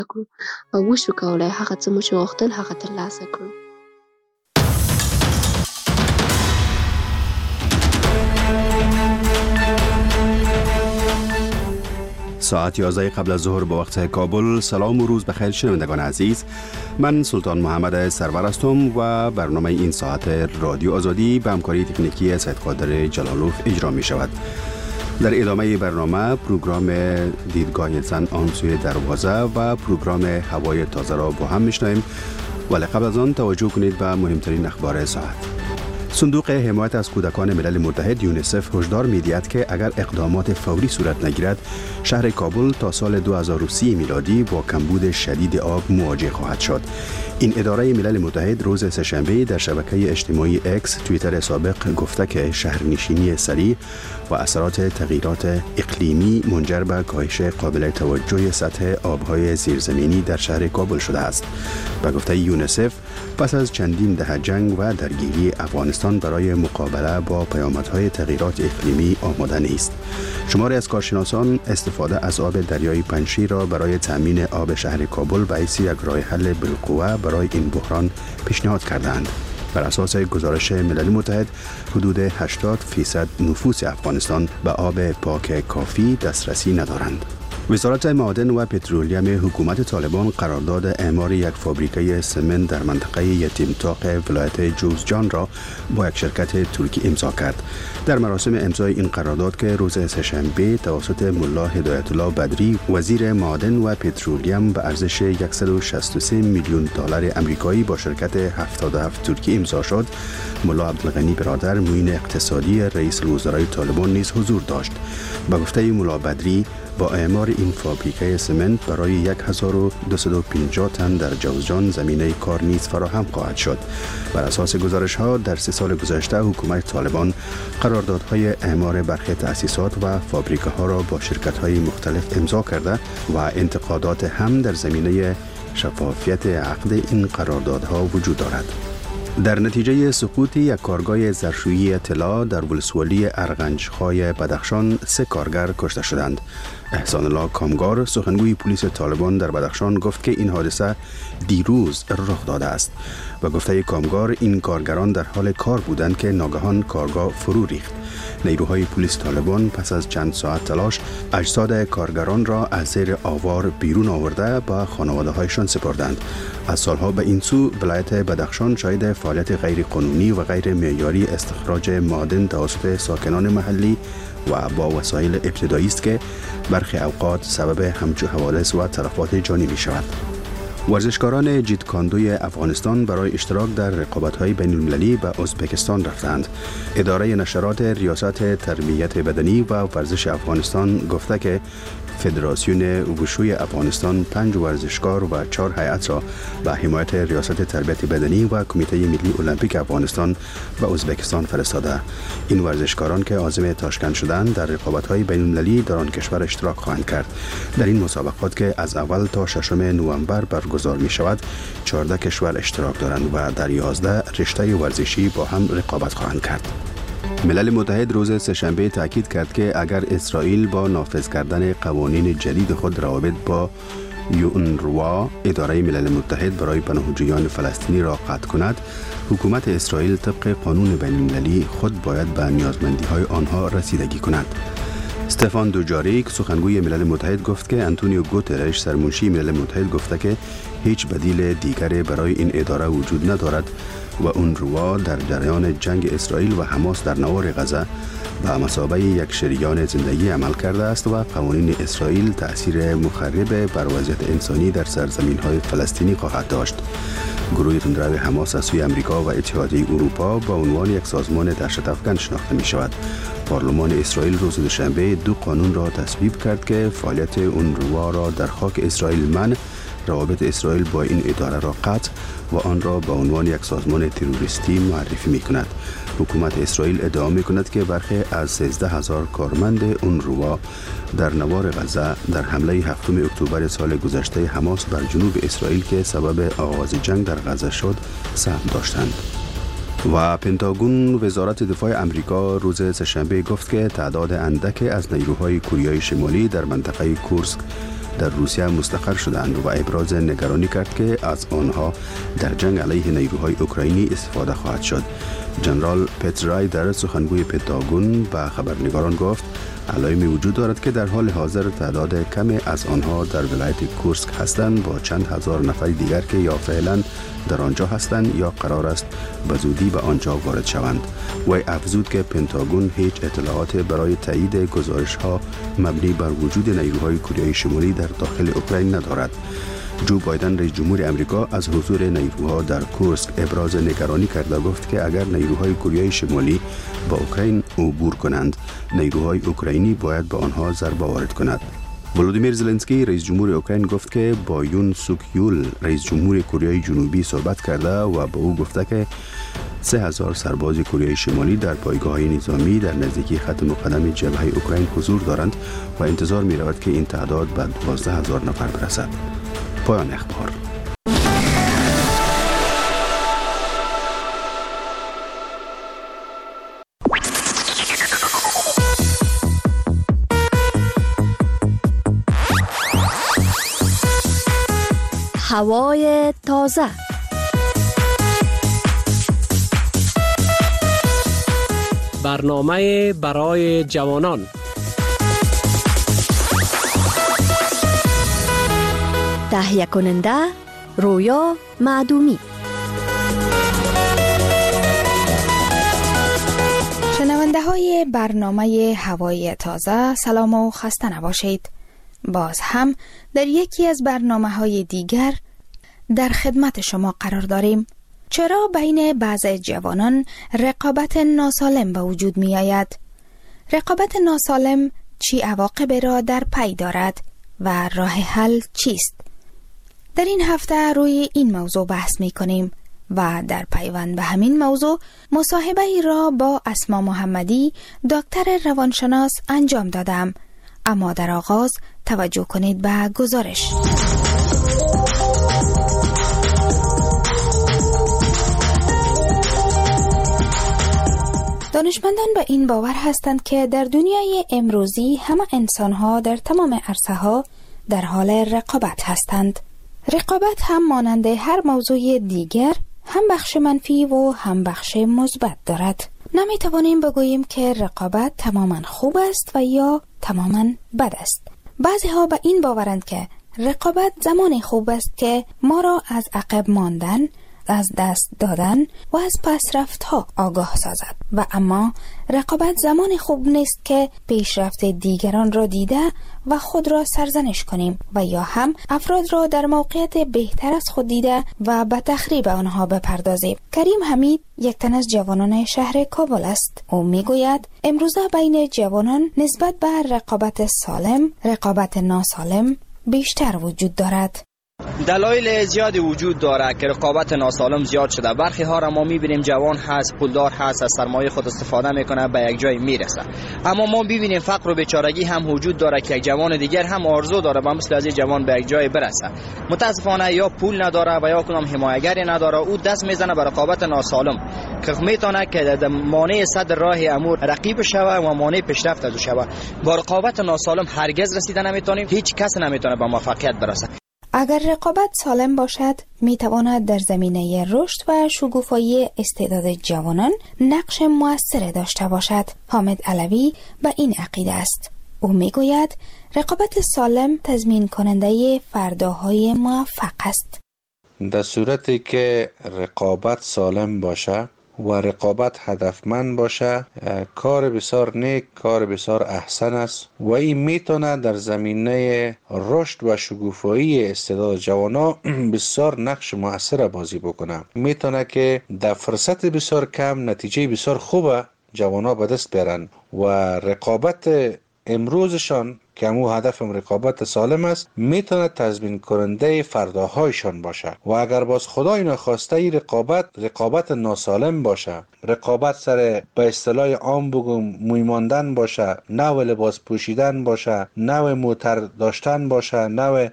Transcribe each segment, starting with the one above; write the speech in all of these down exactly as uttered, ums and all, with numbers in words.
کړو او وشو کولای هغه څه مو چې غوښتل هغه ترلاسه کړو. ساعت یازده قبل از ظهر به وقت کابل. سلام و روز بخیر شنوندگان عزیز، من سلطان محمد سرور هستم و برنامه این ساعت رادیو آزادی به همکاری تکنیکی سید قادر جلالوف اجرا می شود. در ادامه برنامه پروگرام دیدگاه زن آن سوی دروازه و پروگرام هوای تازه را با هم میشنویم، ولی قبل از آن توجه کنید به مهمترین اخبار ساعت. صندوق حمایت از کودکان ملل متحد یونیسف هشدار می‌دهد که اگر اقدامات فوری صورت نگیرد شهر کابل تا سال دو هزار و سی میلادی با کمبود شدید آب مواجه خواهد شد. این اداره ملل متحد روز سه‌شنبه در شبکه اجتماعی اکس توییتر سابق گفته که شهرنشینی سریع و اثرات تغییرات اقلیمی منجر به کاهش قابل توجه سطح آب‌های زیرزمینی در شهر کابل شده است. به گفته یونیسف پس از چندین دهه جنگ و درگیری افغانستان برای مقابله با پیامدهای تغییرات اقلیمی آماده نیست. شماری از کارشناسان استفاده از آب دریای پنجشیر را برای تامین آب شهر کابل به حیث یک راه حل بالقوه برای این بحران پیشنهاد کردند. بر اساس گزارش ملل متحد حدود هشتاد فیصد نفوس افغانستان به آب پاک کافی دسترسی ندارند. وزارت معادن و پترولیم حکومت طالبان قرارداد اعمار یک فابریکه سمنت در منطقه یتیمتاق ولایت جوزجان را با یک شرکت ترکی امضا کرد. در مراسم امضای این قرارداد که روز سه‌شنبه توسط ملا هدایت الله بدری وزیر معادن و پترولیم به ارزش صد و شصت و سه میلیون دلار آمریکایی با شرکت هفتاد و هفت ترکی امضا شد، ملا عبدالغنی برادر معین اقتصادی رئیس الوزرای طالبان نیز حضور داشت. به گفته ملا بدری با اعمار این فابریکه سمنت برای هزار و دویست و پنجاه تن در جوزجان زمینه کار نیز فراهم خواهد شد. بر اساس گزارش ها در سه سال گذشته حکومت طالبان قراردادهای اعمار برخی تأسیسات و فابریکه ها را با شرکت های مختلف امضا کرده و انتقادات هم در زمینه شفافیت عقد این قراردادها وجود دارد. در نتیجه سقوط یک کارگاه ظرفشویی طلا در ولسوالی ارغنجخای بدخشان سه کارگر کشته شدند. احسان الله کامگار سخنگوی پلیس طالبان در بدخشان گفت که این حادثه دیروز رخ داده است. و گفته کامگار این کارگران در حال کار بودند که ناگهان کارگاه فرو ریخت. نیروهای پلیس طالبان پس از چند ساعت تلاش اجساد کارگران را از زیر آوار بیرون آورده به خانواده‌هایشان سپردند. از سالها به این سو ولایت بدخشان شاهد فعالیت غیر قانونی و غیر معیاری استخراج معادن توسط ساکنان محلی و با وسایل ابتدایی است که برخی اوقات سبب همچو حوادث و تلفات جانی می شود. ورزشکاران جیتکاندوی افغانستان برای اشتراک در رقابت‌های بین‌المللی به ازبکستان رفتند. اداره نشرات ریاست تربیت بدنی و ورزش افغانستان گفته که فدراسیون وشوی افغانستان پنج ورزشکار و چهار هیئت را به حمایت ریاست تربیت بدنی و کمیته ملی المپیک افغانستان به ازبکستان فرستاده. این ورزشکاران که عازم تاشکند شدند در رقابت‌های بین‌المللی در آن کشور اشتراک خواهند کرد. در این مسابقات که از اول تا ششم نوامبر برگزار می شود، چهارده کشور اشتراک دارند و در یازده رشته ورزشی با هم رقابت خواهند کرد. ملل متحد روز سه‌شنبه تاکید کرد که اگر اسرائیل با نافذ کردن قوانین جدید خود روابط با یونروا اداره ملل متحد برای پناهجویان فلسطینی را قطع کند، حکومت اسرائیل طبق قانون بین‌المللی خود باید به نیازمندی‌های آنها رسیدگی کند. استفان دوجاریک سخنگوی ملل متحد گفت که انتونیو گوترش سرمنشی ملل متحد گفته که هیچ بدیل دیگری برای این اداره وجود ندارد و اونروا در جریان جنگ اسرائیل و حماس در نوار غزه به مثابه یک شریان زندگی عمل کرده است و قوانین اسرائیل تأثیر مخرب بر وضعیت انسانی در سرزمین‌های فلسطینی خواهد داشت. گروه تندرو حماس از سوی امریکا و اتحادیه اروپا با عنوان یک سازمان دهشت‌افکن شناخته می شود. پارلمان اسرائیل روز دوشنبه دو قانون را تصویب کرد که فعالیت اونروا را در خاک اسرائیل منع، روابط اسرائیل با این اداره را قطع و آن را به عنوان یک سازمان تروریستی معرفی می کند. حکومت اسرائیل ادعا می کند که برخی از سیزده هزار کارمند اونروا در نوار غزه در حمله هفتم اکتبر سال گذشته حماس بر جنوب اسرائیل که سبب آغاز جنگ در غزه شد سهم داشتند. و پنتاگون وزارت دفاع امریکا روز سه‌شنبه گفت که تعداد اندک از نیروهای کره شمالی در منطقه کورسک در روسیه مستقر شدند و ابراز نگرانی کرد که از آنها در جنگ علیه نیروهای اوکراینی استفاده خواهد شد. جنرال پترای در سخنگوی پنتاگون به خبرنگاران گفت علائمی وجود دارد که در حال حاضر تعداد کمی از آنها در ولایت کورسک هستند با چند هزار نفر دیگر که یا فعلا در آنجا هستند یا قرار است به زودی به آنجا وارد شوند. وی افزود که پنتاگون هیچ اطلاعات برای تایید گزارش‌ها مبنی بر وجود نیروهای کره شمالی در داخل اوکراین ندارد. جو بایدن رئیس جمهور امریکا از حضور نیروها در کورسک ابراز نگرانی کرده گفت که اگر نیروهای کره شمالی با اوکراین عبور کنند، نیروهای اوکراینی باید به آنها ضربه وارد کند. ولودیمیر زلنسکی رئیس جمهور اوکراین گفت که با یون سوک یول رئیس جمهور کره جنوبی صحبت کرده و به او گفته که سه هزار سرباز کره شمالی در پایگاه‌های نظامی در نزدیکی خط مقدم جبهه اوکراین حضور دارند و انتظار می رود که این تعداد به دوازده هزار نفر برسد. پایان اخبار. هوای تازه. برنامه برای جوانان. تهیه کننده رویا معدومی. شنونده های برنامه هوای تازه، سلام و خسته نباشید. باز هم در یکی از برنامه های دیگر در خدمت شما قرار داریم. چرا بین بعض جوانان رقابت ناسالم به وجود می آید؟ رقابت ناسالم چی عواقب را در پی دارد و راه حل چیست؟ در این هفته روی این موضوع بحث می کنیم و در پیوند به همین موضوع مصاحبه ای را با اسما محمدی دکتر روانشناس انجام دادم. اما در آغاز توجه کنید به گزارش. دانشمندان به این باور هستند که در دنیای امروزی همه انسان‌ها در تمام عرصه‌ها در حال رقابت هستند. رقابت هم مانند هر موضوع دیگر هم بخش منفی و هم بخش مثبت دارد. نمی توانیم بگوییم که رقابت تماما خوب است و یا تماما بد است. بعضی ها به این باورند که رقابت زمانی خوب است که ما را از عقب ماندن، از دست دادن و از پسرفت ها آگاه سازد و اما رقابت زمان خوب نیست که پیشرفت دیگران را دیده و خود را سرزنش کنیم و یا هم افراد را در موقعیت بهتر از خود دیده و به تخریب آنها بپردازیم. کریم حمید یک تن از جوانان شهر کابل است. او میگوید امروزه بین جوانان نسبت به رقابت سالم، رقابت ناسالم بیشتر وجود دارد. دلایل زیادی وجود داره که رقابت ناسالم زیاد شده. برخی ها را ما میبینیم جوان هست، پولدار هست، از سرمایه خود استفاده میکنه، به یک جای میرسه. اما ما ببینیم فقر و بیچارگی هم وجود داره که یک جوان دیگر هم آرزو داره با مثل از این جوان به یک جای برسه. متاسفانه یا پول نداره و یا کنم حمایتگری نداره، او دست میزنه به رقابت ناسالم که میتونه که مانع صد راه امور رقیب شوه و مانع پیشرفت از شوه. با رقابت ناسالم هرگز رسیدن نمیتونیم، هیچ کس نمیتونه به موفقیت برسه. اگر رقابت سالم باشد، می تواند در زمینه رشد و شکوفایی استعداد جوانان نقش مؤثر داشته باشد. حامد علوی به این عقیده است. او می گوید رقابت سالم تضمین کننده فرداهای موفق است. در صورتی که رقابت سالم باشه و رقابت هدفمند باشه، کار بسیار نیک، کار بسیار احسن است و این میتونه در زمینه رشد و شکوفایی استعداد جوانا بسیار نقش مؤثر بازی بکنه. میتونه که در فرصت بسیار کم نتیجه بسیار خوبه جوانا به دست بیارن و رقابت امروزشان که همو هدفم رقابت سالم است میتونه تضمین کننده فرداهایشان باشه. و اگر باز خدای نخواسته ای رقابت رقابت ناسالم باشه، رقابت سر به اصطلاح عام بگم موی ماندن باشه، نوع لباس پوشیدن باشه، نوع موتر داشتن باشه، نوع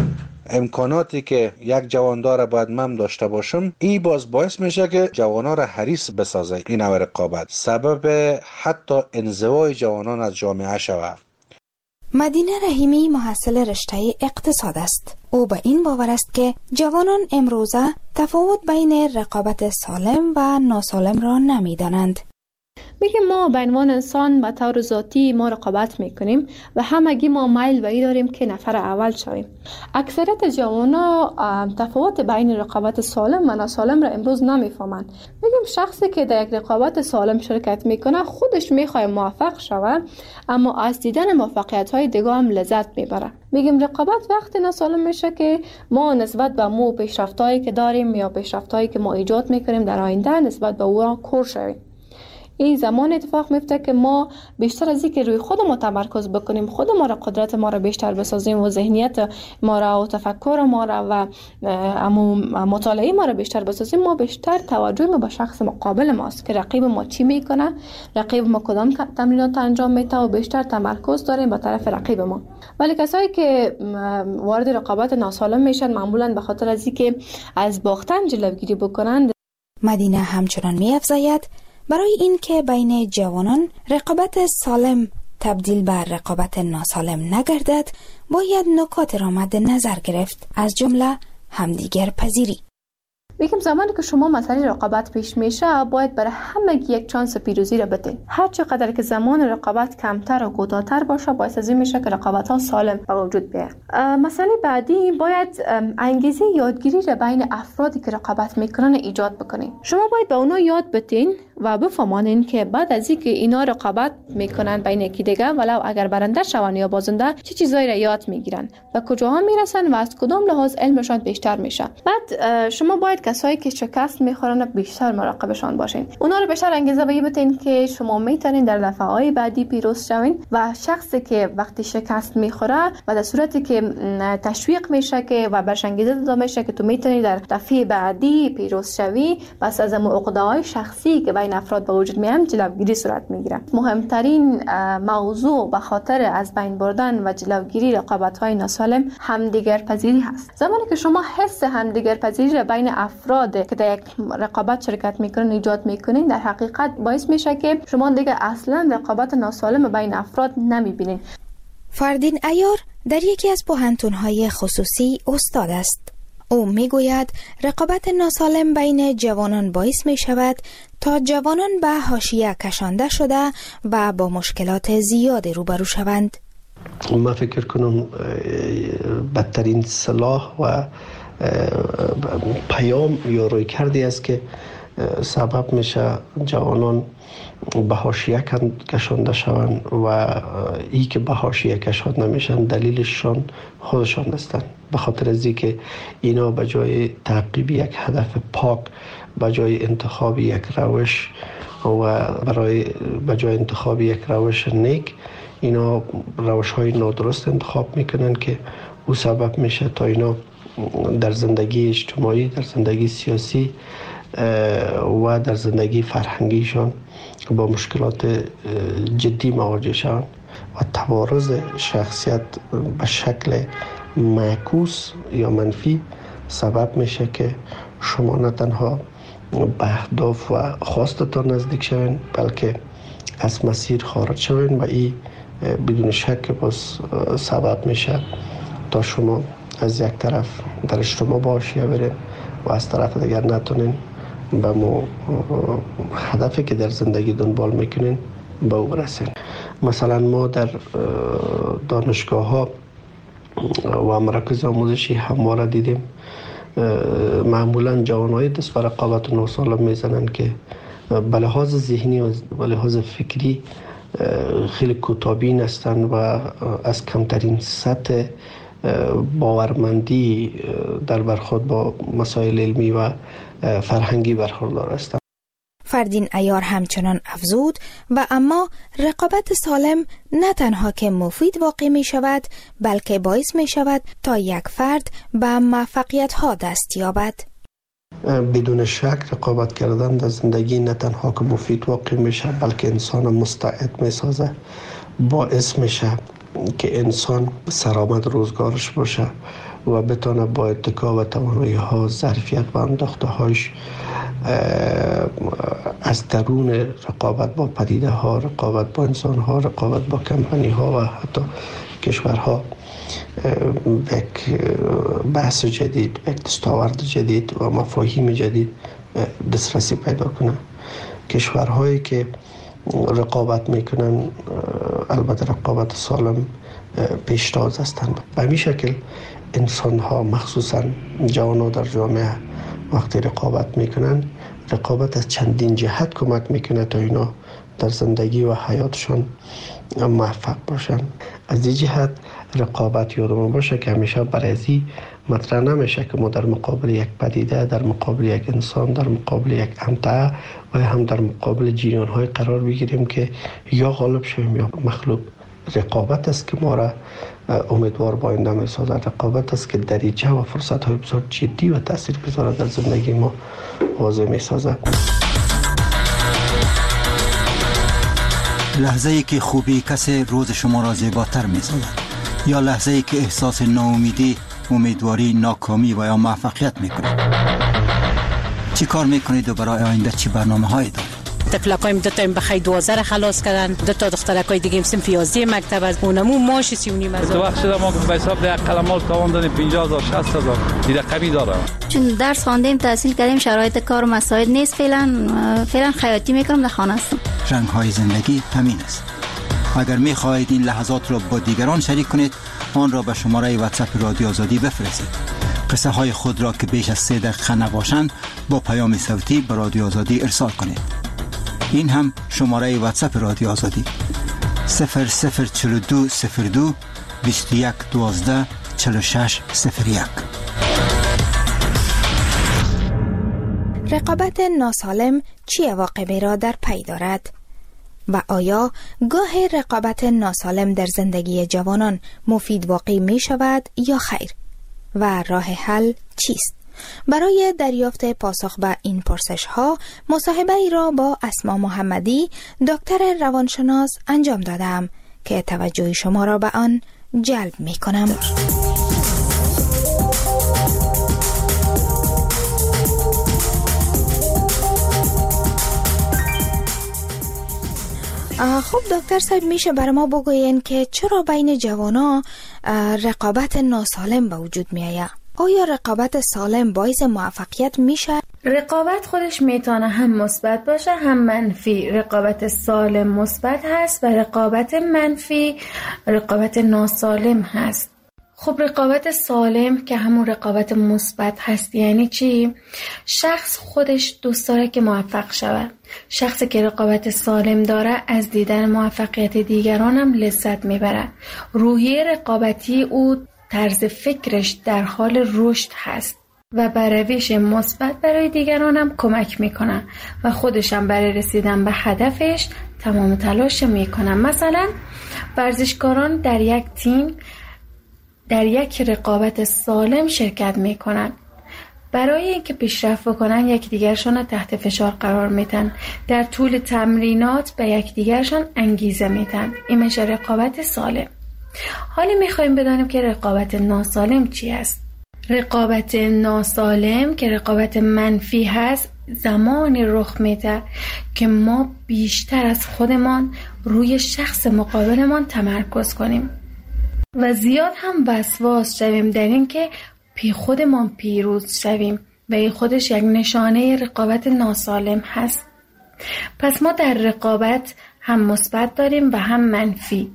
امکاناتی که یک جوان داره باید من داشته باشم، این باز باعث میشه که جوانا را حریص بسازه. این نوع رقابت سبب حتی انزوای جوانان از جامعه شود. مدینه رحیمی محصل رشته اقتصاد است. او به این باور است که جوانان امروزه تفاوت بین رقابت سالم و ناسالم را نمی‌دانند. میگه ما به عنوان انسان به طور ذاتی ما رقابت میکنیم و همگی ما میل به این داریم که نفر اول شویم. اکثریت جوانا تفاوت بین رقابت سالم و ناسالم را امروز نمیفهمند. میگیم شخصی که در یک رقابت سالم شرکت میکنه خودش میخواد موفق شود، اما از دیدن موفقیت های دیگه هم لذت میبره. میگیم رقابت وقتی ناسالم میشه که ما نسبت به مو پیشرفتایی که داریم یا پیشرفتایی که ما ایجاد میکنیم در آینده نسبت به او کور شویم. این زمان اتفاق میفته که ما بیشتر از اینکه روی خود ما تمرکز بکنیم، خود ما را قدرت ما را بیشتر بسازیم و ذهنیت ما را و تفکر ما را و مطالعه ما را بیشتر بسازیم، ما بیشتر توجه ما به شخص مقابل ماست که رقیب ما چی میکنه، رقیب ما کدام تمرینات انجام میده و بیشتر تمرکز داریم به طرف رقیب ما. ولی کسایی که وارد رقابت ناسالم میشن معمولا به خاطر از اینکه از باختن جلوگیری بکنند. مدینه همچنان می‌افزاید برای این که بین جوانان رقابت سالم تبدیل به رقابت ناسالم نگردد، باید نکات را مد نظر گرفت، از جمله همدیگر پذیری. میگم زمانی که شما مسئله رقابت پیش میشه باید برای همه یک چانس پیروزی را بدین. هر چقدر که زمان رقابت کمتر و کوتاه‌تر باشه باعث از این میشه که رقابت ها سالم به وجود بیاد. مسئله بعدی باید انگیزه یادگیری را بین افرادی که رقابت میکنن ایجاد بکنین. شما باید به اونا یاد بدین و بفهمانین که بعد از اینکه اینا رقابت میکنن بین یکی دیگه، ولو اگر برنده شون یا بازنده، چه چیزایی را یاد میگیرن و کجاها میرسن و از کدام لحاظ علمشان بیشتر میشه. بعد شما باید کسایی که شکست میخورن بیشتر مراقبشان باشین. اونا رو بیشتر انگیزه بدین که شما میتونین در دفعه‌های بعدی پیروز شوین و شخصی که وقتی شکست میخوره و در صورتی که تشویق میشه که و برش انگیزه داده میشه که تو میتونی در دفعه بعدی پیروز شوی، بس از عقده‌های شخصی که بین افراد به وجود میاد جلوگیری صورت میگیره. مهمترین موضوع به خاطر از بین بردن و جلوگیری رقابت‌های ناسالم همدیگر پذیری هست. زمانی که شما حس همدیگر پذیری را بین افراد که در یک رقابت شرکت میکنن ایجاد میکنین، در حقیقت باعث میشه که شما دیگه اصلا رقابت ناسالم بین افراد نمیبینین. فردین عیار در یکی از پوهنتون‌های خصوصی استاد است. او میگوید رقابت ناسالم بین جوانان باعث می شود تا جوانان به حاشیه کشانده شده و با مشکلات زیاد روبرو شوند. من فکر کنم بدترین سلاح و پیام یا روی کردی است که سبب میشه جوانان به حاشیه کشانده شوند و ای که به حاشیه کشانده نمیشن دلیلشان خودشان هستند. به خاطر از اینکه اینا به جای تعقیب یک هدف پاک، به جای انتخاب یک روش و برای به جای انتخاب یک روش نیک، اینا روش های نادرست انتخاب میکنن که او سبب میشه تا اینا در زندگی اجتماعی، در زندگی سیاسی و در زندگی فرهنگیشان با مشکلات جدی مواجه شوند و توارث شخصیت به شکل معکوس یا منفی سبب میشه که شما نه تنها به اهداف و خواستتان نزدیک شوین، بلکه از مسیر خارج شوین و این بدون شک باز سبب میشه تا شما از یک طرف در اجتماع با حاشیه برین و از طرف دیگر نتونین به مو هدفی که در زندگی دنبال میکنین به او برسین. مثلا ما در دانشگاه ها و مراکز آموزشی همواره دیدیم معمولا جوانای دست به رقابت ناسالم میزنن که به لحاظ ذهنی و به لحاظ فکری خیلی کوتاه‌بین هستند و از کمترین سطح باورمندی در برخورد با مسائل علمی و فرهنگی برخوردار هستند. فردین عیار همچنان افزود و اما رقابت سالم نه تنها که مفید واقع می شود، بلکه باعث می شود تا یک فرد به موفقیت ها دست یابد. بدون شک رقابت کردن در زندگی نه تنها که مفید واقع می شود، بلکه انسان مستعد می سازه، باعث می شود که انسان سرآمد روزگارش باشه و بتونه با اتکا و توانایی ها، ظرفیت و انداخته هاش از درون رقابت با پدیده ها، رقابت با انسان ها، رقابت با کمپانی ها و حتی کشورها به یک بحث جدید، به یک دستاورد جدید و مفاهیم جدید دسترسی پیدا کنند. کشورهایی که رقابت میکنن، البته رقابت سالم پیشتاز هستند. به همین شکل انسان ها مخصوصا جوان ها در جامعه وقتی رقابت میکنن، رقابت از چندین جهت کمک میکنه تا اینا در زندگی و حیاتشان موفق باشن. از این جهت رقابت یادمون باشه که همیشه برازی مطرح نمیشه که ما در مقابل یک پدیده، در مقابل یک انسان، در مقابل یک امتعه و هم در مقابل جریان های قرار بگیریم که یا غالب شویم یا مغلوب. رقابت است که ما را امیدوار با آینده می‌سازد. رقابت است که دریچه و فرصت‌های بسیار جدی و تاثیرگذار در زندگی ما واضح می‌سازد. لحظه‌ای که خوبی کسی روز شما را زیباتر می‌سازد یا لحظه‌ای که احساس ناامیدی، امیدواری، ناکامی و یا موفقیت می‌کنید. چی کار می‌کنید و برای آینده چی برنامه‌هایی دارید؟ تفلکایم دو تا این بخی دوازده خلاص کردن، دو تا دخترکای دیگه صنف یازده مکتب از اونمو ماش سی و نیم هزار. تو وقت شده ما به حساب ده قلمات تواندن پنجاه هزار شصت هزار دیگه قوی داره. چون درس خواندیم، تحصیل کردیم، شرایط کار مساعد نیست. فعلا فعلا خیاطی میکنم، در خانه هستم. رنگ‌های زندگی همین است. اگر می‌خواهید این لحظات را با دیگران شریک کنید، آن را به شماره واتساپ رادیو آزادی بفرستید. قصه های خود را که بیش از سه دقیقه نباشند با پیام صوتی به رادیو آزادی ارسال کنید. این هم شماره واتساپ رادیو آزادی صفر صفر چهل و دو صفر دو بیست و یک دوازده چهل و شش صفر یک. رقابت ناسالم چه عواقبی را در پی دارد؟ و آیا گاه رقابت ناسالم در زندگی جوانان مفید واقع می شود یا خیر؟ و راه حل چیست؟ برای دریافت پاسخ به این پرسش ها مصاحبه ای را با اسما محمدی، دکتر روانشناس انجام دادم که توجه شما را به آن جلب می کنم. خب دکتر صاحب، میشه برای ما بگوین که چرا بین جوانا رقابت ناسالم به وجود می آید؟ آیا رقابت سالم باعث موفقیت میشه؟ رقابت خودش میتونه هم مثبت باشه هم منفی. رقابت سالم مثبت هست و رقابت منفی رقابت ناسالم هست. خب رقابت سالم که همون رقابت مثبت هست یعنی چی؟ شخص خودش دوست داره که موفق شود. شخصی که رقابت سالم داره از دیدن موفقیت دیگران هم لذت میبره. روحیه رقابتی او طرز فکرش در حال رشد هست و بر روش مثبت برای دیگران هم کمک میکنه و خودش هم برای رسیدن به هدفش تمام تلاش میکنه. مثلا ورزشکاران در یک تیم در یک رقابت سالم شرکت میکنن. برای اینکه پیشرفت بکنن یکدیگرشون رو تحت فشار قرار میدن. در طول تمرینات به یکدیگرشون انگیزه میدن. این میشه رقابت سالم. حالا میخوایم بدانیم که رقابت ناسالم چی است. رقابت ناسالم که رقابت منفی هست زمانی رخ میده که ما بیشتر از خودمان روی شخص مقابلمان تمرکز کنیم و زیاد هم وسواس شویم در این که پی خودمان پیروز شویم و این خودش یک نشانه رقابت ناسالم هست. پس ما در رقابت هم مثبت داریم و هم منفی.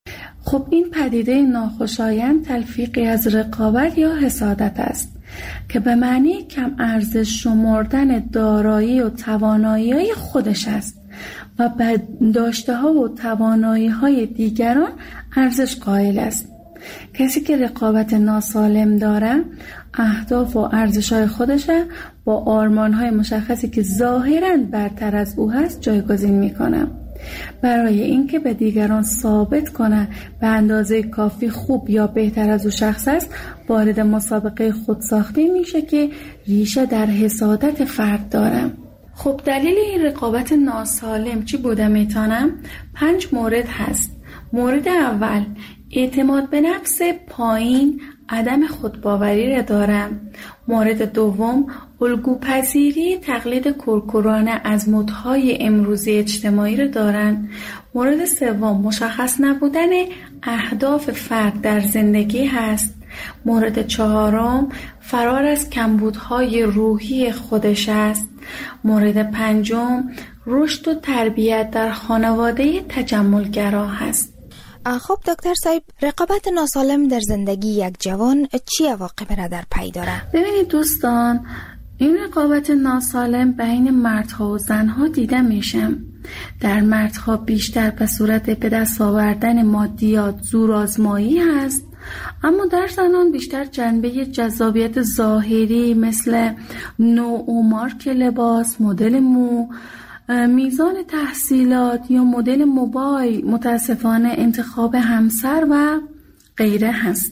خب این پدیده ناخوشایند تلفیقی از رقابت یا حسادت است که به معنی کم ارزش شمردن دارایی و توانایی خودش است و به داشته ها و توانایی های دیگران ارزش قائل است. کسی که رقابت ناسالم داره اهداف و ارزش های خودش با آرمان های مشخصی که ظاهراً برتر از او هست جایگزین میکنه. برای اینکه به دیگران ثابت کنه به اندازه کافی خوب یا بهتر از او شخص است، وارد مسابقه خودساخته میشه که ریشه در حسادت فرد داره. خب دلیل این رقابت ناسالم چی بوده میتونم؟ پنج مورد هست. مورد اول اعتماد به نفس پایین عدم خودباوری را دارم. مورد دوم الگوپذیری تقلید کورکورانه از مدهای امروزی اجتماعی را دارند. مورد سوم مشخص نبودن اهداف فرد در زندگی هست. مورد چهارم فرار از کمبودهای روحی خودش است. مورد پنجم رشد و تربیت در خانواده تجملگرا هست. خب دکتر صاحب، رقابت ناسالم در زندگی یک جوان چی عواقب را در پی داره؟ ببینید دوستان، این رقابت ناسالم بین مردها و زنها دیده میشه. در مردها بیشتر به صورت به دست آوردن مادیات، زورآزمایی هست، اما در زنان بیشتر جنبه جذابیت ظاهری مثل نوع و مارک لباس، مدل مو، میزان تحصیلات یا مدل موبایل، متاسفانه انتخاب همسر و غیره هست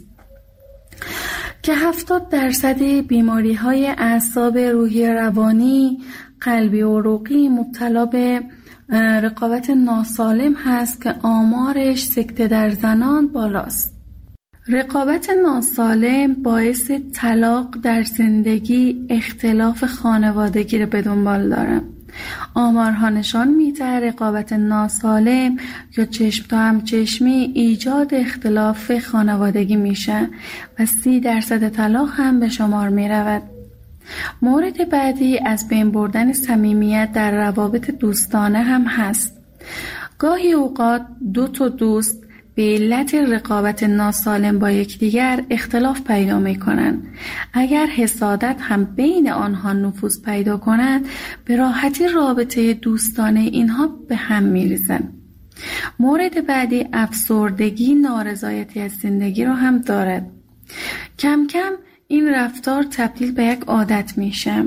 که هفتاد درصد بیماری های اعصاب، روحی، روانی، قلبی و عروقی مبتلا به رقابت ناسالم هست که آمارش سکته در زنان بالاست. رقابت ناسالم باعث طلاق در زندگی، اختلاف خانوادگی رو به دنبال داره. آمارها نشان میده رقابت ناسالم یا چشم تا هم چشمی ایجاد اختلاف خانوادگی میشه و سی درصد طلاق هم به شمار میرود. مورد بعدی از بین بردن صمیمیت در روابط دوستانه هم هست. گاهی اوقات دو تا دوست به علت رقابت ناسالم با یکدیگر اختلاف پیدا می‌کنند. اگر حسادت هم بین آنها نفوذ پیدا کند، به راحتی رابطه دوستانه اینها به هم می‌ریزند. مورد بعدی افسردگی، نارضایتی از زندگی را هم دارد. کم کم این رفتار تبدیل به یک عادت میشه.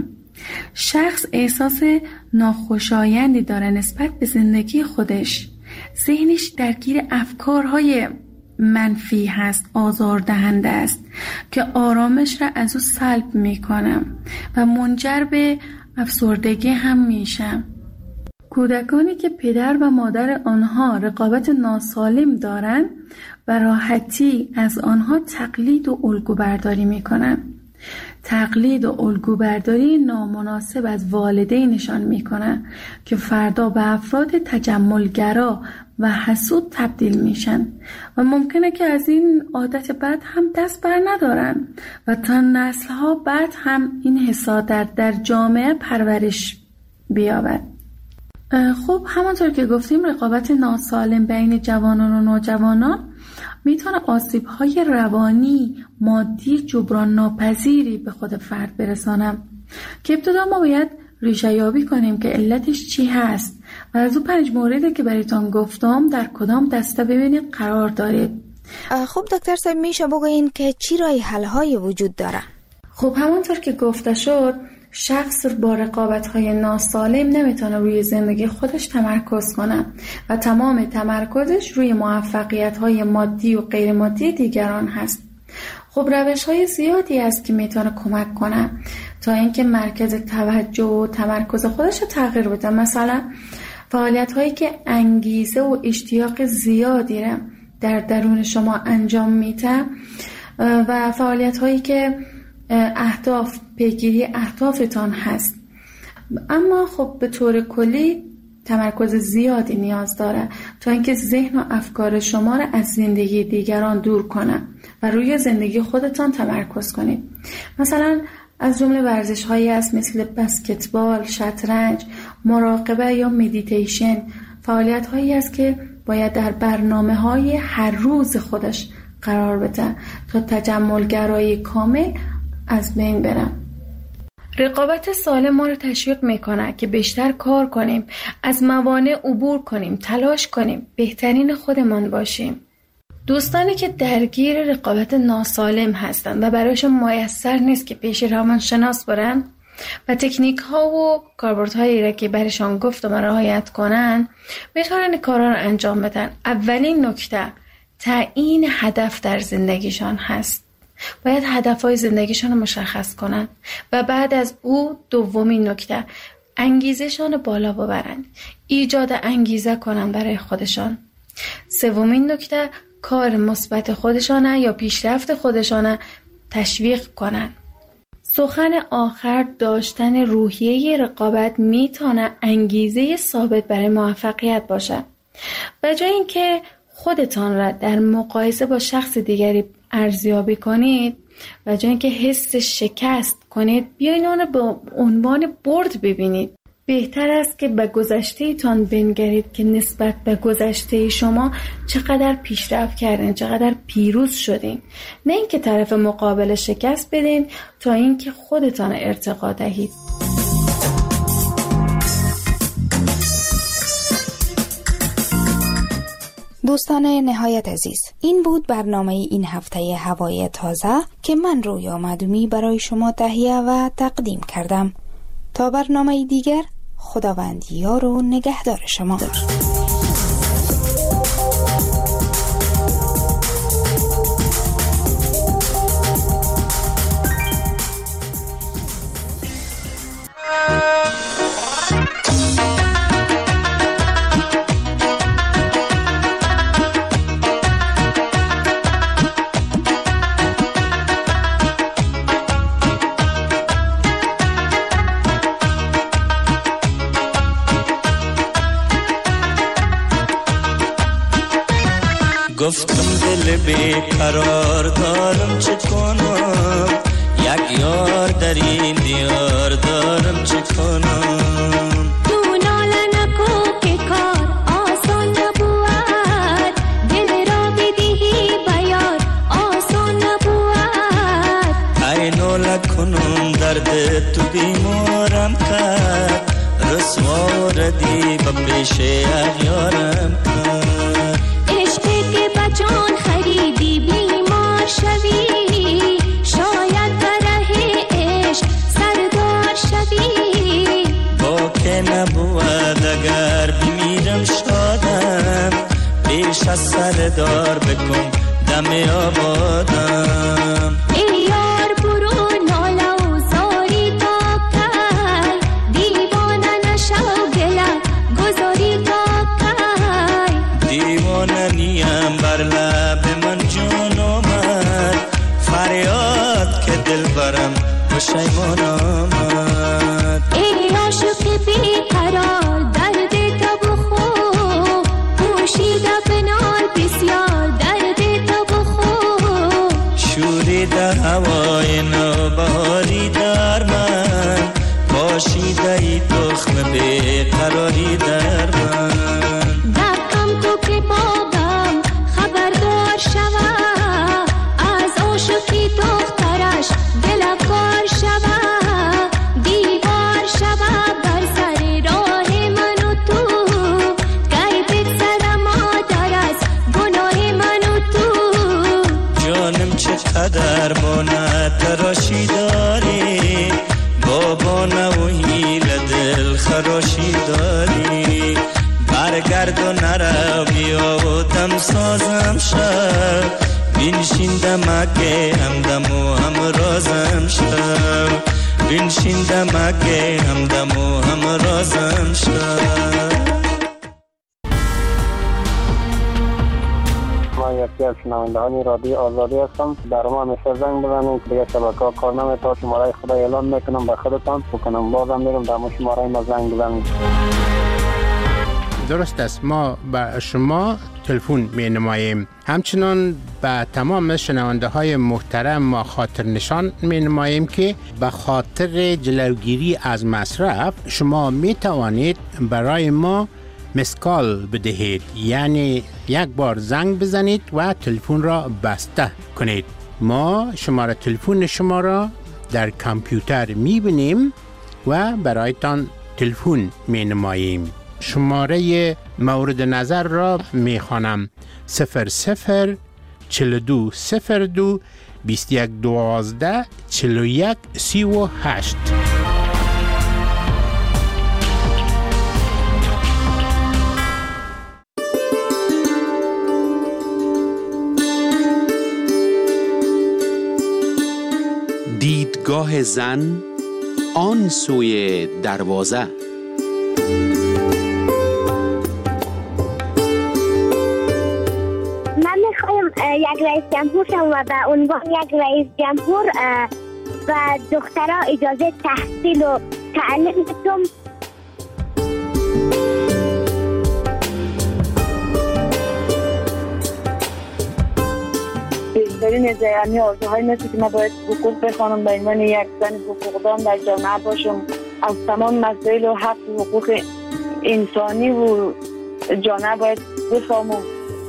شخص احساس ناخوشایندی داره نسبت به زندگی خودش. ذهنش درگیر افکارهای منفی هست، آزاردهنده است که آرامش را از او سلب میکنه و منجر به افسردگی هم میشه. کودکانی که پدر و مادر آنها رقابت ناسالم دارند و راحتی از آنها تقلید و الگو برداری میکنن. تقلید و الگو برداری نامناسب از والدینشان میکنن که فردا به افراد تجملگرا و حسود تبدیل میشن و ممکنه که از این عادت بد هم دست بر ندارن و تا نسلها بعد هم این حسادت در جامعه پرورش بیابد. خب همانطور که گفتیم رقابت ناسالم بین جوانان و نوجوانان میتونه آسیب‌های روانی، مادی، جبران ناپذیری به خود فرد برسانه که ابتدا ما باید ریشه یابی کنیم که علتش چی هست و از اون پنج موردی که برایتان گفتم در کدام دسته ببینید قرار دارید. خب دکتر صاحب میشه بگوین که چی راه حل‌های وجود داره؟ خب همانطور که گفته شد، شخص با رقابت‌های ناسالم نمیتونه روی زندگی خودش تمرکز کنه و تمام تمرکزش روی موفقیت‌های مادی و غیر مادی دیگران هست. خب روش‌های زیادی هست که میتونه کمک کنه تا اینکه مرکز توجه و تمرکز خودش رو تغییر بده. مثلا فعالیت‌هایی که انگیزه و اشتیاق زیادی رو در درون شما انجام میده و فعالیت‌هایی که اهداف، پیگیری اهدافتان هست. اما خب به طور کلی تمرکز زیادی نیاز داره تا اینکه ذهن و افکار شما را از زندگی دیگران دور کنه و روی زندگی خودتان تمرکز کنید. مثلا از جمله ورزش هایی هست مثل بسکتبال، شطرنج، مراقبه یا مدیتیشن. فعالیت هایی هست که باید در برنامه های هر روز خودش قرار بده تا تجملگرایی کامل از بین برم. رقابت سالم ما رو تشویق میکنه که بیشتر کار کنیم، از موانع عبور کنیم، تلاش کنیم، بهترین خودمان باشیم. دوستانی که درگیر رقابت ناسالم هستند و برایشون میسر نیست که پیش روانشناس برن و تکنیک ها و کاربردهایی را که برایشان گفتم رعایت کنن، میتونن کارا رو انجام بدن. اولین نکته تعیین هدف در زندگیشان هست. باید هدفهای زندگیشان رو مشخص کنن و بعد از او دومین نکته انگیزشان رو بالا ببرند، ایجاد انگیزه کنن برای خودشان. سومین نکته کار مثبت خودشانه یا پیشرفت خودشانه تشویق کنند. سخن آخر، داشتن روحیه رقابت میتونه انگیزه ثابت برای موفقیت باشه. به جای اینکه خودتان را در مقایسه با شخص دیگری ارزیابی کنید و جای اینکه حس شکست کنید، بیاین آن به عنوان برد ببینید. بهتر است که به گذشته تان بنگرید که نسبت به گذشته شما چقدر پیشرفت کردین، چقدر پیروز شدین، نه اینکه طرف مقابل شکست بدین تا اینکه خودتان ارتقا دهید. دوستان نهایت عزیز، این بود برنامه این هفته هوای تازه که من رویا معدومی برای شما تهیه و تقدیم کردم. تا برنامه دیگر، خداوند یار و نگهدار شما. گفتم دل بیقرار دارم چه کنم، یک یار در این دیار دارم چه کنم. تو ناله نکو که کار آسان نبود، دل را بدهی بیار آسان نبود. ای ناله کنم درد تو بیمارم کرد، رسوا ردی به پیش اغیارم کرد. جان خریدی بیمار شوی، شاید برای عشق سردار شوی. با که نبود اگر بمیرم شادم، پیش از سردار بکن دم آبادم. ای یار برو ناله و زاری تا کی، دیوانه نشو گله گذاری تا کی. دیوانه نیم بر لب من جان آمد، فریاد که دل برم پشیمان آمد. ای عاشق بیقرار درد تو بخور، پوشیده بنال بسیار درد تو بخور. شوریده هوای نوبهاری در من، پاشیده ای تخم بیقراری در من. دقم تو که بابم خبردار شوه، از عاشقی دخترش دلکار شوه. دیوار شوه بر سر راه من و تو، غیبت سر مادر از گناه من و تو. جانم چقدر بانه تراشی داری، بابانه و هیل دل خراشی داری. برگرد و نرو بیا و دم سازم شد، بینشین دمکه همدم و همرازم شد. بینشین دمکه همدم و همرازم شد. من یکی از شنوندگان رادیو آزادی هستم. در ما همیشه زنگ بزنید که دیگه شبکه ها کار نمی‌کنه. شماره خدا اعلان میکنم به خودتان بکنم، بازم میرم در شماره ما زنگ بزنید. درست است، ما به شما تلفن می نماییم. همچنان به تمام شنونده های محترم ما خاطر نشان می نماییم که به خاطر جلوگیری از مصرف شما می توانید برای ما مسکال بدهید، یعنی یک بار زنگ بزنید و تلفن را بسته کنید. ما شماره تلفن شما را در کامپیوتر می بینیم و برایتان تلفن می نماییم. شماره مورد نظر را می خوانم: صفر صفر چهل و دو صفر دو بیست و یک دوازده چهل و یک سی و هشت. دیدگاه زن آن سوی دروازه. من میخوایم یک رئیس جمهور شدم و به عنوان یک رئیس جمهور و دخترها اجازه تحصیل و تعلیم دادم. بیشترین از یعنی آرزوهای مثل که من باید حقوق بخوانم به عنوان یک زن حقوقدان در جامعه باشم، از تمام مسائل و حق و حقوق انسانی و جامعه باید بفهمم.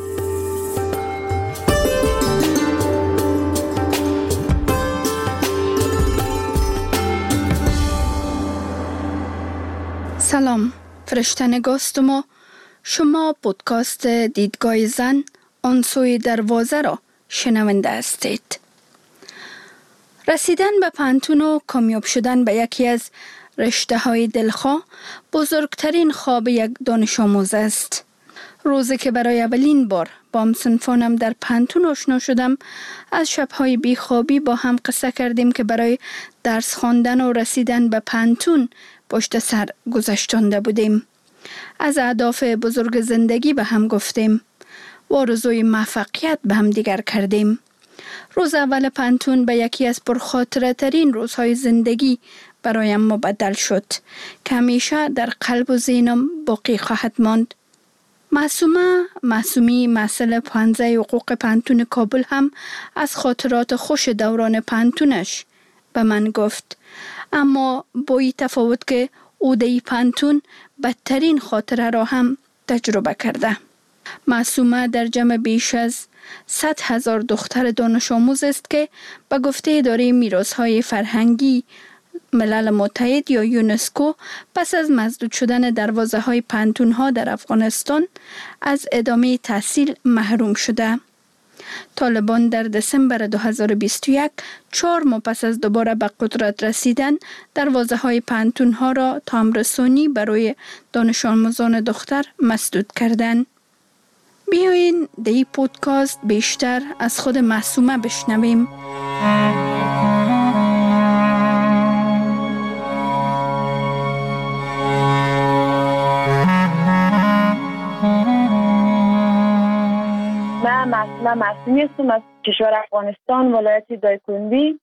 سلام، فرشته نگاستم و شما پودکاست دیدگاه زن آن سوی دروازه را شنونده هستید. رسیدن به پانتون و کامیاب شدن به یکی از رشته های دلخواه بزرگترین خواب یک دانش آموز است. روزی که برای اولین بار با همصنفانم در پانتون آشنا شدم، از شب‌های بیخوابی با هم قصه کردیم که برای درس خواندن و رسیدن به پانتون پشت سر گذشتانده بودیم. از اهداف بزرگ زندگی به هم گفتیم و آرزوی موفقیت به هم دیگر کردیم. روز اول پانتون به یکی از پرخاطره ترین روزهای زندگی برایم مبدل شد که همیشه در قلب و ذهنم باقی خواهد ماند. معصومه معصومی مسئله پانزه حقوق پانتون کابل هم از خاطرات خوش دوران پانتونش به من گفت، اما با این تفاوت که او در پانتون بدترین خاطره را هم تجربه کرده. معصومه در جمع بیش از صد هزار دختر دانش آموز است که به گفته اداره میراث‌های فرهنگی ملل متحد یا یونسکو پس از مسدود شدن دروازه های پانتون ها در افغانستان از ادامه تحصیل محروم شده. طالبان در دسامبر دو هزار و بیست و یک، چهار ماه پس از دوباره به قدرت رسیدن، دروازه های پانتون ها را تامرسانی برای دانش آموزان دختر مسدود کردند. بیایین در این پودکاست بیشتر از خود معصومه بشنویم. من معصومی هستم از کشور افغانستان، ولایت دایکندی.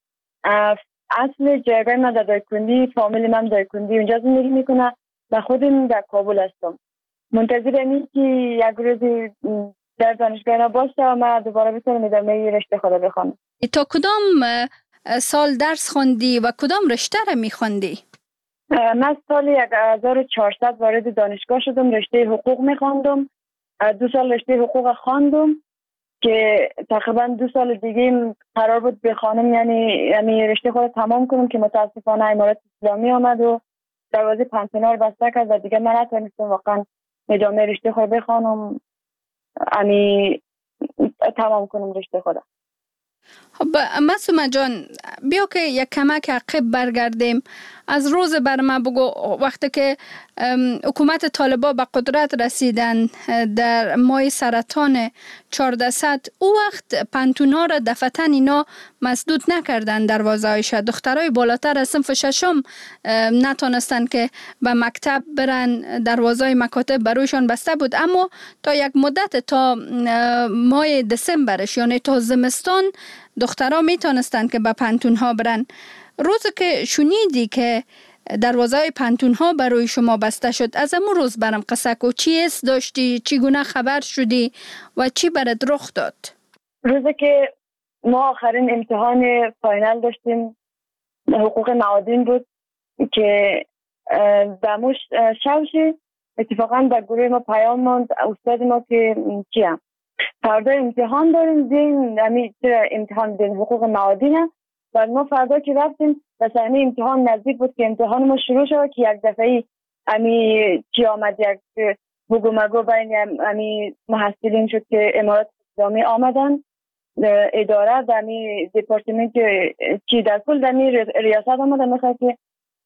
اصل جایگاه من در دایکندی، فامیل من دایکندی اونجا زندگی میکنه و خودم در کابل هستم. منتظر اینم که یک روز در دانشگاه باشه و من دوباره بتونم ادامه رشته خود بخونم. تا کدام سال درس خوندی و کدام رشته را میخوندی؟ من سال هزار و چهارصد وارد دانشگاه شدم، رشته حقوق میخوندم. دو سال رشته حقوق خواندم که تقریبا دو سال دیگه قرار بود بخوانم، یعنی یعنی رشته خود تمام کنم که متاسفانه امارات اسلامی آمد و دروازه پانتونا رو بسته کرد و دیگه من نتونستم واقعا ادامه رشته خود بخوانم، یعنی تمام کنم رشته خود. خب معصومه جان، بیا که یک کمک عقب برگردیم. از روز بر ما بگو، وقتی که حکومت طالبان به قدرت رسیدن در ماه سرطان چهاردهصد، او وقت پانتون‌ها را دفعتاً اینا مسدود نکردن دروازه‌هایش. دخترای بالاتر از صنف ششم نتونستن که به مکتب برن، دروازه‌های مکاتب برویشان بسته بود، اما تا یک مدت تا ماه دسامبرش یعنی تا زمستان دخترها میتونستن که به پانتون‌ها برن. روزی که شنیدی که دروازه های پانتون ها برای شما بسته شد، از امون روز برم قصه کو، چی حس داشتی، چگونه خبر شدی و چی برات رخ داد؟ روزی که ما آخرین امتحان فاینال داشتیم، حقوق معادن بود که دموش شوشی اتفاقا در گروه ما پیام ماند استاد ما که چیم فردا امتحان داریم، دین همی امتحان دین حقوق معادن. و ما فردا که رفتیم و صحنه امتحان نزدیک بود که امتحان ما شروع شد که یک دفعه امی چی آمد، یک بگو مگو بین امی محصلین شد که امارات اسلامی آمدن، اداره دمی دپارتمنت چی در کل دمی ریاست آمدن میخواد که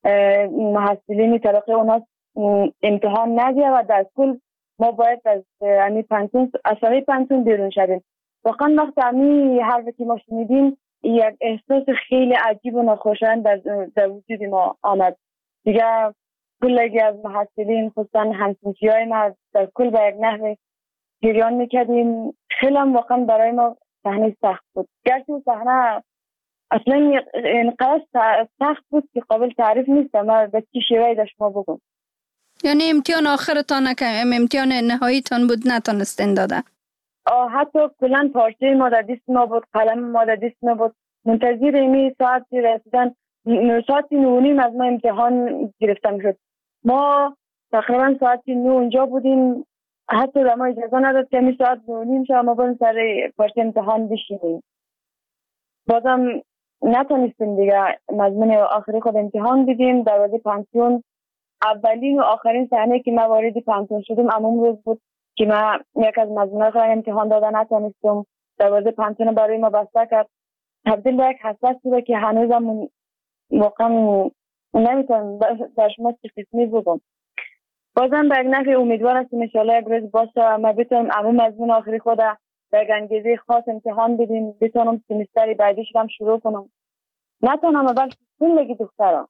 محصلین طبقه اونا امتحان ندیه و در کل ما باید از امی پانتون از سالی پانتون بیرون شدیم. واقعا وقت امی حرفی که ما شنیدیم یک احساس خیلی عجیب و ناخوشایند در, در وجود ما آمد. دیگه کلگی از محصلین خصوصا همسنفیای ما در کل به یک نحو جریان میکردیم. خیلی هم واقعا برای ما صحنه سخت بود. گرچه صحنه اصلا اینقدر سخت بود که قابل تعریف نیست. ما به چی شیوهی داشت ما بگم. یعنی امتحان آخرتان که امتحان نهاییتان بود نتونستین داده؟ آه حتی کلان پارچه ما در دست ما بود، قلم ما در دست ما بود. منتظر ایمی ساعتی رسیدن، ساعتی نو نیم از ما امتحان گرفتم شد. ما تقریبا ساعتی نو اونجا بودیم، حتی در ما اجازه نداد که می ساعت نو نیم شد ما بریم سر پارچه امتحان بشینیم. بازم نتونستیم دیگه مضمون آخری خود امتحان دیدیم. دروازه پانسیون اولین و آخرین صحنه که ما وارد پانسیون شدیم امون روز بود که ما یک از مضمونات خود امتحان دادن نتونستم. دروازه پانسیون برای ما بسته کرد. تبدیل به یک حسرت بود که هنوزم واقعا نمیتونم در شما چه قسمی بگم. بازم به یک نفع امیدوار هستم انشاءالله یک روز باشه ما بتونم امون مضمون آخری خود در یک انگیزه خاص امتحان بدیم، بتونم سمستر بعدیش هم شروع کنم. نتونم بلکه زندگی دخترم.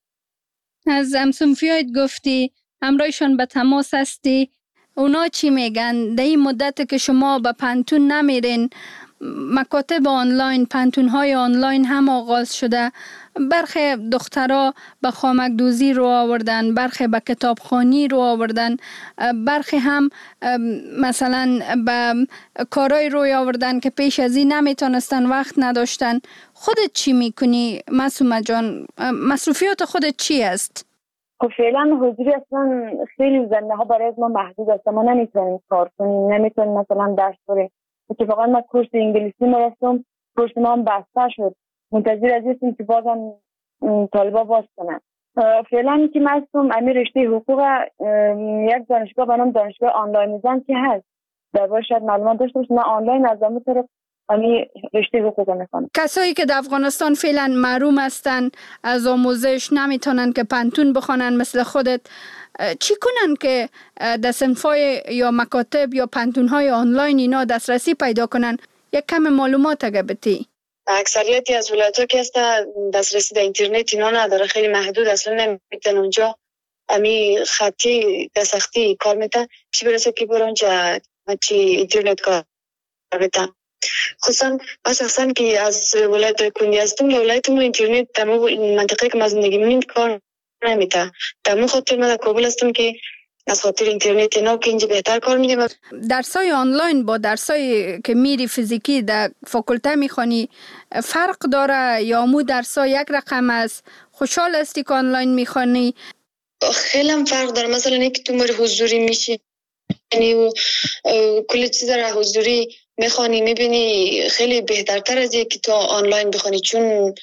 از امسومفیایت گفتی همراهشان به تماس هستی، اونا چی میگن؟ در این مدت که شما به پانتون نمیرین، مکاتب آنلاین، پانتون های آنلاین هم آغاز شده. برخی دخترها به خامک دوزی رو آوردن، برخی به کتابخوانی رو آوردن، برخی هم مثلا به کارای روی آوردن که پیش از این نمیتونستن، وقت نداشتن. خودت چی میکنی معصومه جان؟ مصروفیات خودت چی است؟ خب فعلا حضوری اصلا خیلی زنده ها برای ما محدود است. ما نمیتونیم کار کنیم، نمیتونیم مثلا درس بریم. اتفاقا من کورس انگلیسی ما رفتم، کورس ما هم بسته شد. منتظر از هستیم که بازم طالبا باز کنن. فعلا که من هستم امی رشته حقوق یک دانشگاه به نام دانشگاه آنلاین زن که هست. در باید شاید معلومات داشته باشم. من آنلاین از همون طرف امی رشته حقوق میکنم. کسایی که در افغانستان فعلا محروم هستن از آموزش، نمیتونن که پانتون بخونن مثل خودت، چی کنن که در صنفای یا مکاتب یا پانتون‌های آنلاین اینا دسترسی پیدا کنن؟ یک کم معلومات اگه بتی. اکثریتی از ولایت‌ها که هستن دسترسی به اینترنت اینا نداره، خیلی محدود، اصلا نمیتونن اونجا امی خطی دستخطی کار میتن، چی برسه که برن اونجا چی اینترنت کار میتن. خصوصا اساسا که از ولایت کنی هستم، ولایتمون اینترنت در منطقه که ما زندگی می‌کنیم کار نمیته. در مو خاطر من در کابل هستم که از خاطر اینترنت اینا که اینجا بهتر کار میدیم. درسای آنلاین با درسای که میری فیزیکی در فاکولته میخوانی فرق داره یا مو درسای یک رقم است؟ خوشحال هستی که آنلاین میخوانی؟ خیلی هم فرق داره. مثلا اینکه تو مر حضوری میشی و کل چیز را حضوری میخوانی میبینی خیلی بهترتر از اینکه تو آنلاین بخوانی، چون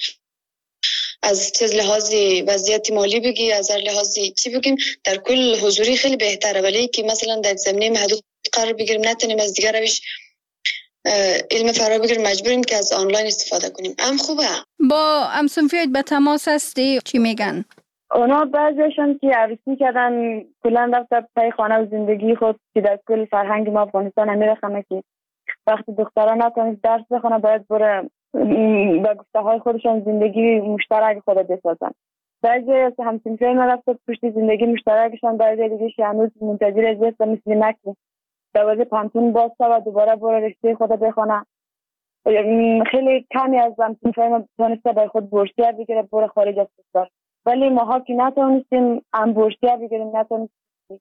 از چیز لحاظی وضعیت مالی بگی، از هر لحاظی چی بگیم، در کل حضوری خیلی بهتره. ولی که مثلا در زمینه محدود قرار بگیریم، نتونیم از دیگر روش علم فرا بگیریم، مجبوریم که از آنلاین استفاده کنیم. هم خوبه. با امسومفیایت به تماس هستی چی میگن؟ اونا بعضیشون که عروسی کردن کلا رفت پای خانه و زندگی خود که در کل فرهنگ ما افغانستان امیر خمه که وقتی دخترها نتونست درس بخونه باید بره با گفته های خودشان زندگی مشترک خود بسازن. بعضی از همسنفای ما رفت پشت زندگی مشترکشان، بعضی دیگه هنوز منتظر از است مثل مکی دوازه پانتون باز و دوباره بره رشته خود بخونه. خیلی کمی از همسنفای ما تونسته برای خود بورسیه بگیره بره خارج از کشور، ولی ماها که نتونستیم هم بورسیه بگیریم، نتونستیم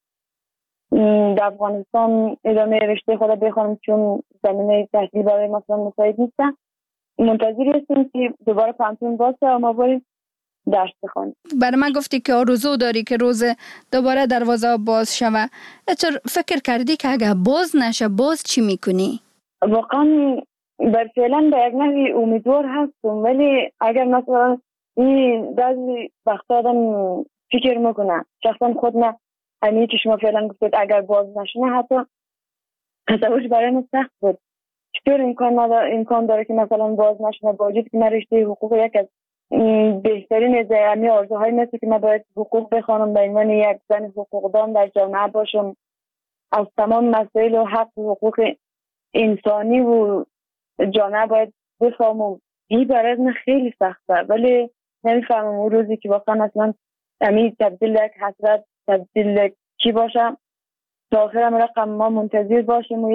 در افغانستان ادامه رشته خود بخونیم چون زمینه تحصیل برای مثلا مساعد نیست. منتظر هستیم که دوباره پانتون باز و ما بریم درس بخونیم. برای من گفتی که آرزو داری که روز دوباره دروازه باز شوه. اچر فکر کردی که اگه باز نشه باز چی میکنی؟ واقعا بر فعلا به یک نوعی امیدوار هستم، ولی اگر مثلا این بعضی وقتا آدم فکر میکنه شخصا خود نه همین که شما فعلا گفتید اگر باز نشه حتی تصورش برای من سخت بود. چطور امکان نداره امکان داره که مثلا باز نشه با وجود که من رشته حقوق یک از بهترین زمینی آرزوهای مثل که من باید حقوق بخوانم به عنوان یک زن حقوقدان در جامعه باشم، از تمام مسائل و حق و حقوق انسانی و جامعه باید بفهمم. این برای من خیلی سخته، ولی نمیفهمم اون روزی که واقعا اصلا همین تبدیل یک حسرت تبدیل کی باشه تا آخر هم رقم ما منتظر باشیم و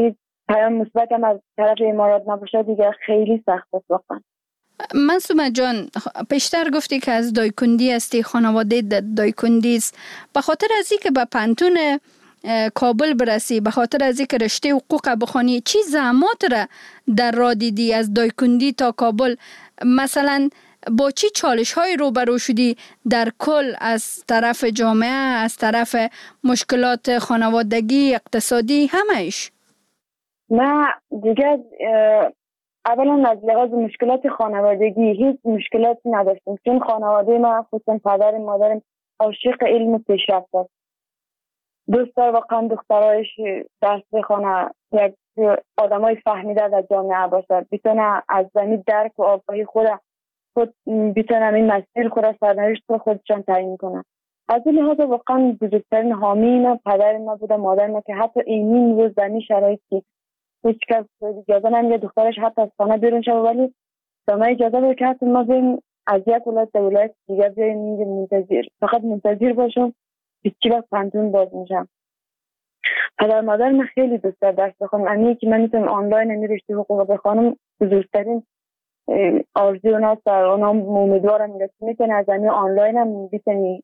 پیام مثبت هم از طرف امارات نباشه دیگه خیلی سخت است واقعا. معصومه جان، پیشتر گفتی که از دایکندی هستی، خانواده دایکندی است. به خاطر از اینکه به پانتون کابل برسی، به خاطر از اینکه رشته حقوق بخوانی، چی زحمات را در راه دیدی از دایکندی تا کابل؟ مثلا با چی چالش های روبرو شدی در کل، از طرف جامعه، از طرف مشکلات خانوادگی، اقتصادی، همهش؟ نه دیگه اولا از لحاظ مشکلات خانوادگی هیچ مشکلاتی نداشتم، چون خانواده ما خصوصا پدر مادرم عاشق علم و پیشرفت است. دوست داره واقعا دخترایش درس بخونه، یک آدمای فهمیده در جامعه باشه، بتونه از زمین درک و آگاهی خود خود بتونه این مسیر خود سرنوشت خودشان تعیین کنه. از این لحاظ واقعا بزرگترین حامی ما پدر ما بوده، مادر ما، که حتی این روز در این شرایطی هیچ کس اجازه نمیده دخترش حتی از خانه بیرون شه، ولی به ما اجازه بده که حتی ما بریم از یک ولایت به ولایت دیگه بیایم اینجا منتظر، فقط منتظر باشم که چی وقت پانتون باز میشم. پدر مادر من خیلی دوست داره درس بخونم، امی که من میتونم آنلاین امی رشته حقوق بخونم بزرگترین آرزوی اونا است. اونا امیدوارم که میتونی از امی آنلاین هم بتونی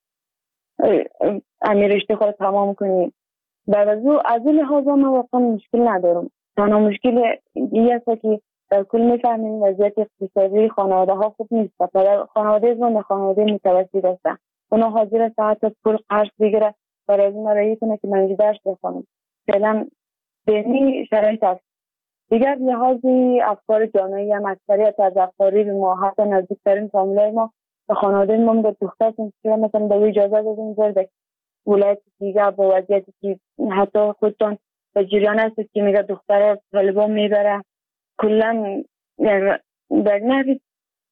امی رشته خود تمام کنی. بعد از او از این لحاظ من واقعا مشکل ندارم. تنها مشکل این است که در کل میفهمیم وضعیت اقتصادی خانواده ها خوب نیست. خانواده از من خانواده متوسط هستن، اونا حاضر است حتی پول قرض بگیره برای از ما رایی کنه که من درس بخونم. فعلا بینی شرایط است. دیگر لحاظی افکار جامعی هم اکثریت از افکاری ما حتی نزدیکترین فامیلای ما به خانواده ما میگه دختر که مثلا به اجازه بدیم برده ولایت دیگه با وضعیتی که حتی خودتون به جریان هست که میگه دختر طالبان میبره کلا در نحوی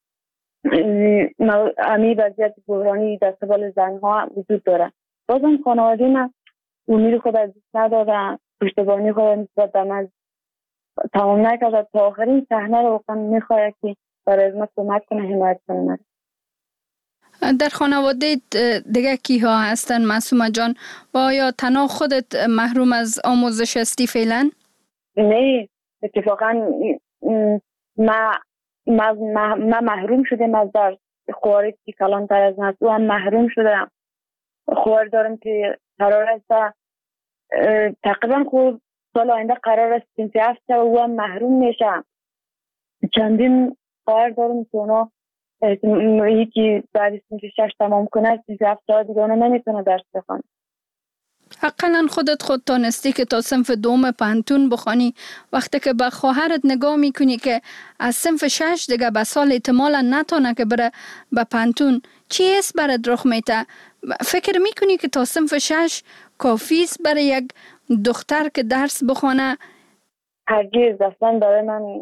امی وضعیت بحرانی در قبال زنها وجود داره. بازم خانواده من امید خود از دست نداره، پشتیبانی خود نسبت به من تمام نکرده، تا آخرین صحنه رو واقعا میخواد که برای ما کمک کنه، حمایت کنه. در خانواده دیگه کی ها هستن معصومه جان؟ و آیا تنها خودت محروم از آموزش هستی فعلا؟ نه اتفاقا ما ما ما محروم شدم از درس. خواری که کلانتر از نست و هم محروم شدم. خوار دارم که قرار است تقریبا خود سال آینده قرار است سنفی هفته و هم محروم میشم. چندین خوار دارم که اونا یکی بعد سنفی شش تمام کنه سنفی هفته دیگه اونا نمیتونه درس بخونه. حقا خودت خود تانستی که تا صنف دوم پانتون بخوانی، وقتی که به خواهرت نگاه میکنی که از صنف شش دیگه به سال احتمالا نتونه که بره به پانتون، چی است برات رخ میته؟ فکر میکنی که تا صنف شش کافی است برای یک دختر که درس بخونه؟ هرگز اصلا برای من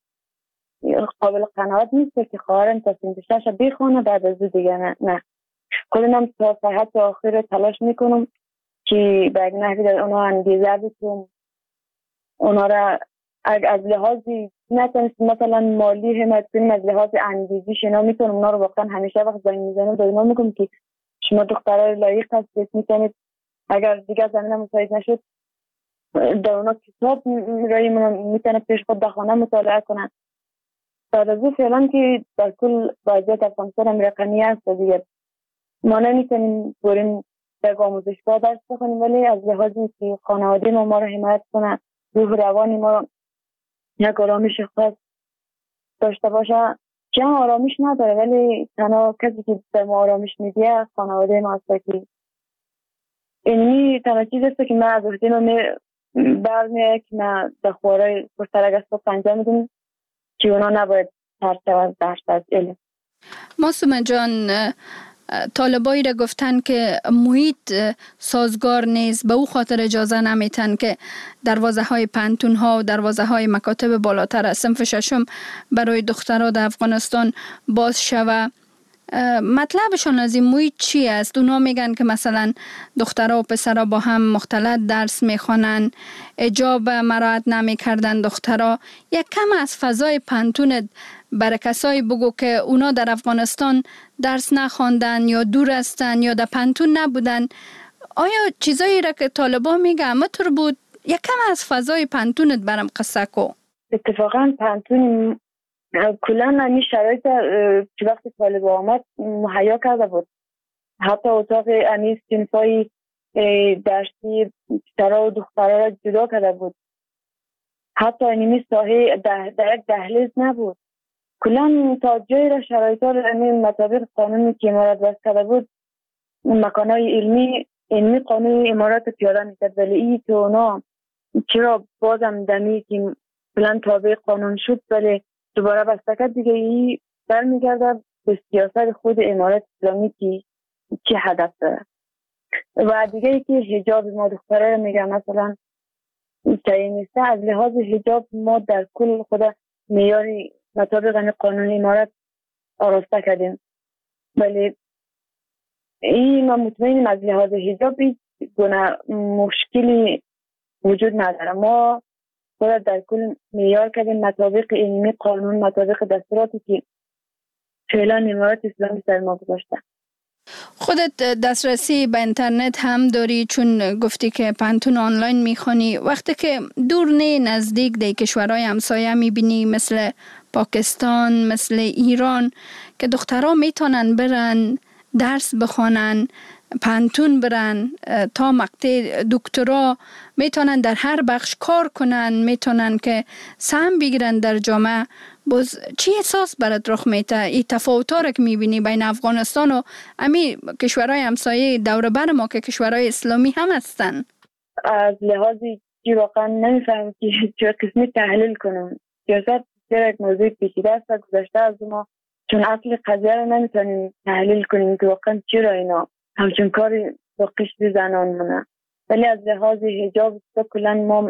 قابل قناعت نیست که خواهرم تا صنف شش بخونه بعد از دیگه نه. نه خودم تا صحت آخر تلاش میکنم که به یک نحوی در اونا انگیزه بتونم اونا را از لحاظی نتونست مثلا مالی حمایت کنیم، از لحاظ انگیزی شنا میتونم اونا رو واقعا همیشه وقت زنگ میزنم به اونا میگم که شما دخترای لایق هستید، میتونید اگر دیگه زمینه مساعد نشد در اونا کتاب رایی میتونه پیش خود بخونه مطالعه کنن. بعد از او فعلا که در کل وضعیت افغانستان رقمی هست دیگه ما نمیتونیم بریم در آموزشگاه درس بخونیم، ولی از لحاظی که خانواده ما ما رو حمایت کنه، روح روانی ما یک آرامش خاص داشته باشه. چه آرامش نداره ولی تنها کسی که به ما آرامش میده خانواده ما است که اینی تنها چیز است که من از وقتی ما برمیه که من در خوارای پرسرک از صبح انجام میدیم که اونا نباید ترسه از درس از علم. معصومه جان، طالبایی را گفتن که محیط سازگار نیست، به او خاطر اجازه نمیتن که دروازه های پانتون ها و دروازه های مکاتب بالاتر از صنف ششم برای دخترها در افغانستان باز شوه. مطلبشان از این محیط چی است؟ اونا میگن که مثلا دخترها و پسرها با هم مختلط درس میخوانن، حجاب مراعات نمیکردن دخترها. یک کم از فضای پانتون برای کسایی بگو که اونا در افغانستان درس نخواندن یا دور هستن یا در پانتون نبودن. آیا چیزایی را که طالبان میگه همطور بود یک کم از فضای پانتونت برام قصه کو. اتفاقا پانتون کلا نمی شرایط که وقتی طالب آمد مهیا کرده بود. حتی اتاق امی صنفای درسی پسرها و دخترها را جدا کرده بود. حتی اینمی ساحه ده در یک دهلیز نبود. کلا تا جای را شرایط ها را مطابق قانونی که امارات بست کرده بود مکانهای علمی علمی قانون امارات پیاده میکرد، ولی این که اونا چرا بازم دمی که کلا تابع قانون شد ولی دوباره بسته کرد دیگه، این برمیگرده به سیاست خود امارات اسلامی که چه هدف داره. و دیگه ای که حجاب ما دختره رو میگم مثلا صحیح نیست. از لحاظ حجاب ما در کل خود معیاری مطابق قانون امارات آراسته کردیم، ولی این ما مطمئنیم از لحاظ حجاب هیچ گونه مشکلی وجود نداره. ما خود در کل معیار کردیم مطابق علمی قانون، مطابق دستوراتی که فعلا امارات اسلامی سر ما گذاشته. خودت دسترسی به اینترنت هم داری چون گفتی که پانتون آنلاین میخوانی. وقتی که دور نه نزدیک در کشورهای همسایه میبینی مثل پاکستان، مثل ایران که دخترها میتونن برن درس بخوانن، پانتون برن تا مقطع دکترا، میتونن در هر بخش کار کنن، میتونن که سهم بگیرن در جامعه. باز چی احساس برات رخ میته؟ این تفاوت‌ها را که میبینی بین افغانستان و امی کشورهای همسایه دور بر ما که کشورهای اسلامی هم هستن؟ از لحاظی که واقعا نمیفهمم که چه قسمی تحلیل کنم. سیاست چرا یک موضوع پیچیده است و گذشته از ما، چون اصل قضیه رو نمیتونیم تحلیل کنیم که واقعا چرا اینا همچون کاری با قشر زنان مونه. ولی از لحاظ حجاب کلا ما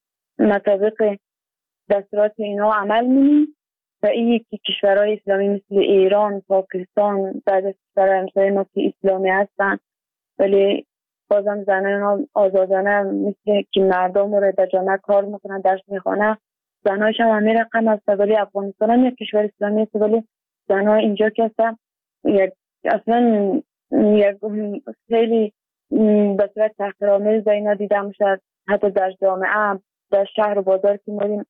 مطابق دستورات اینا عمل می‌کنیم و این که کشورهای اسلامی مثل ایران، پاکستان، بعد از کشورهای همسایه ما که اسلامی هستن ولی بازم زنان آزادانه مثل که مردم رو در جامعه کار میکنن، درس میخوانه، زنهایش هم همین رقم هست. ولی افغانستان هم یک کشور اسلامی هست ولی زنها اینجا که هستن یک اصلا یک خیلی به صورت تحقیرآمیز اینا دیده میشه. حتی در جامعه، در شهر و بازار که میریم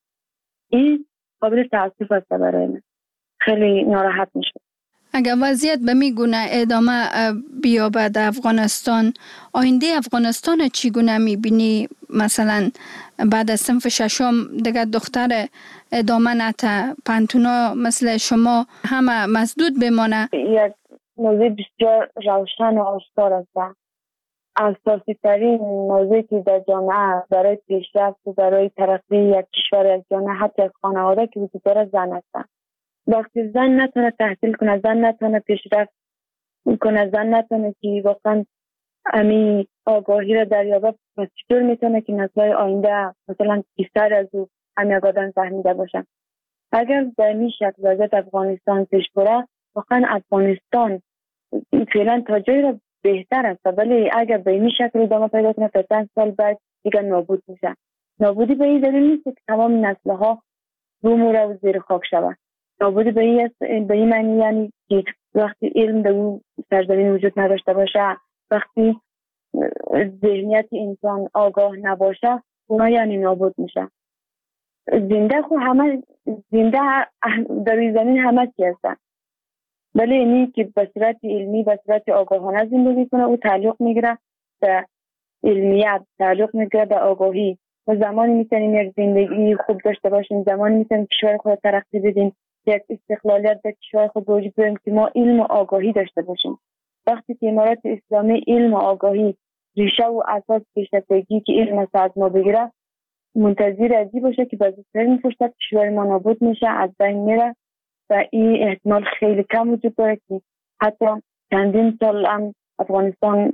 این قابل تأسف است برای من. خیلی ناراحت میشه. اگر وضعیت به میگونه ادامه بیابه در افغانستان، آینده افغانستان چیگونه میبینی؟ مثلا بعد از صنف ششم دیگه دختر ادامه نته، پانتونا مثل شما همه مسدود بمانه؟ یک موضوع بسیار روشن و آشکار است. اساسی ترین موضوعی که در جامعه برای پیشرفت و برای ترقی یک کشور، یک جامعه، حتی یک خانواده که وجود داره زن هستن. وقتی زن نتونه تحصیل کنه، زن نتونه پیشرفت کنه، زن نتونه که واقعا امی آگاهی را دریابه، پس چطور میتونه که نسل‌های آینده مثلا بیشتر از او امی آگاهی فهمیده باشن؟ اگر در این شکل وضعیت افغانستان پیش بره، واقعا افغانستان فعلا تا جایی را بهتر است، ولی اگر به این شکل ادامه پیدا کنه تا چند سال بعد دیگه نابود میشه. نابودی به این دلیل نیست که تمام نسل‌ها رو موره و زیر خاک شود. نابودی به این به این معنی یعنی که وقتی علم در اون سرزمین وجود نداشته باشه، وقتی ذهنیت انسان آگاه نباشه، اونا یعنی نابود میشه. زنده خو همه زنده در این زمین همه چی هستن، ولی اینی که به صورت علمی، به صورت آگاهانه زندگی کنه، او تعلق میگیره به علمیت، تعلق میگیره به آگاهی. و زمانی میتونیم یک زندگی خوب داشته باشیم، زمانی میتونیم کشور خود ترقی بدیم، یک استقلالیت در کشور خود وجود بیاریم که ما علم و آگاهی داشته باشیم. وقتی که امارات اسلامی علم و آگاهی ریشه و اساس پیشرفتگی که علم از ما بگیره، منتظر ازی باشه که بعد از این فرصت کشور ما نابود میشه، از بین میره و این احتمال خیلی کم وجود داره که حتی چندین سال هم افغانستان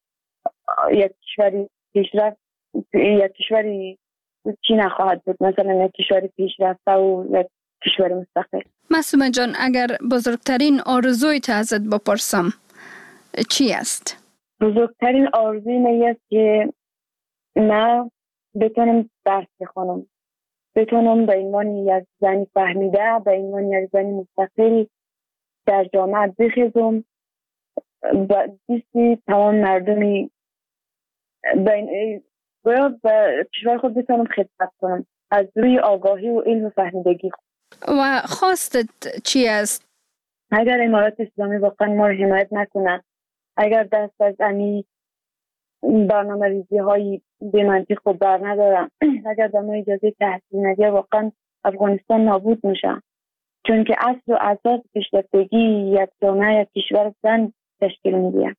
یک کشوری پیشرفت، یک کشوری چی نخواهد بود، مثلا یک کشوری پیشرفته و یک کشور مستقل. معصومه جان، اگر بزرگترین آرزویت ازت بپرسم چی است؟ بزرگترین آرزوی من است که من بتونم درس بخونم، بتونم به عنوان یک زن فهمیده، به عنوان یک زن مستقل در جامعه بخیزم و دیستی تمام مردمی باید به کشور خود بتونم خدمت کنم از روی آگاهی و علم و فهمیدگی. و خواستت چی است؟ اگر امارات اسلامی واقعا ما رو حمایت نکنن، اگر دست از امی برنامه ریزی های به منطق خود بر ندارن، اگر به ما اجازه تحصیل ندید، واقعا افغانستان نابود میشه. چون که اصل و اساس پیشرفتگی یک جامعه یک کشور زن تشکیل میده.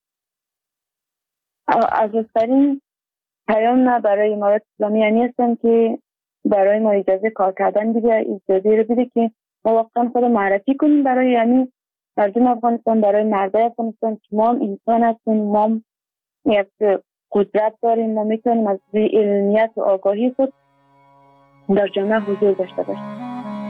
اساس‌ترین پیام نه برای امارات اسلامی یعنی هستم که برای ما اجازه کار کردن دیگه، اجازه رو بده که ما واقعا خود معرفی کنیم برای یعنی مردم افغانستان، برای مردای افغانستان که ما هم انسان هستیم، ما هم یک قدرت داریم، ما میتونیم از روی علمیت و آگاهی خود در جامعه حضور داشته باشیم.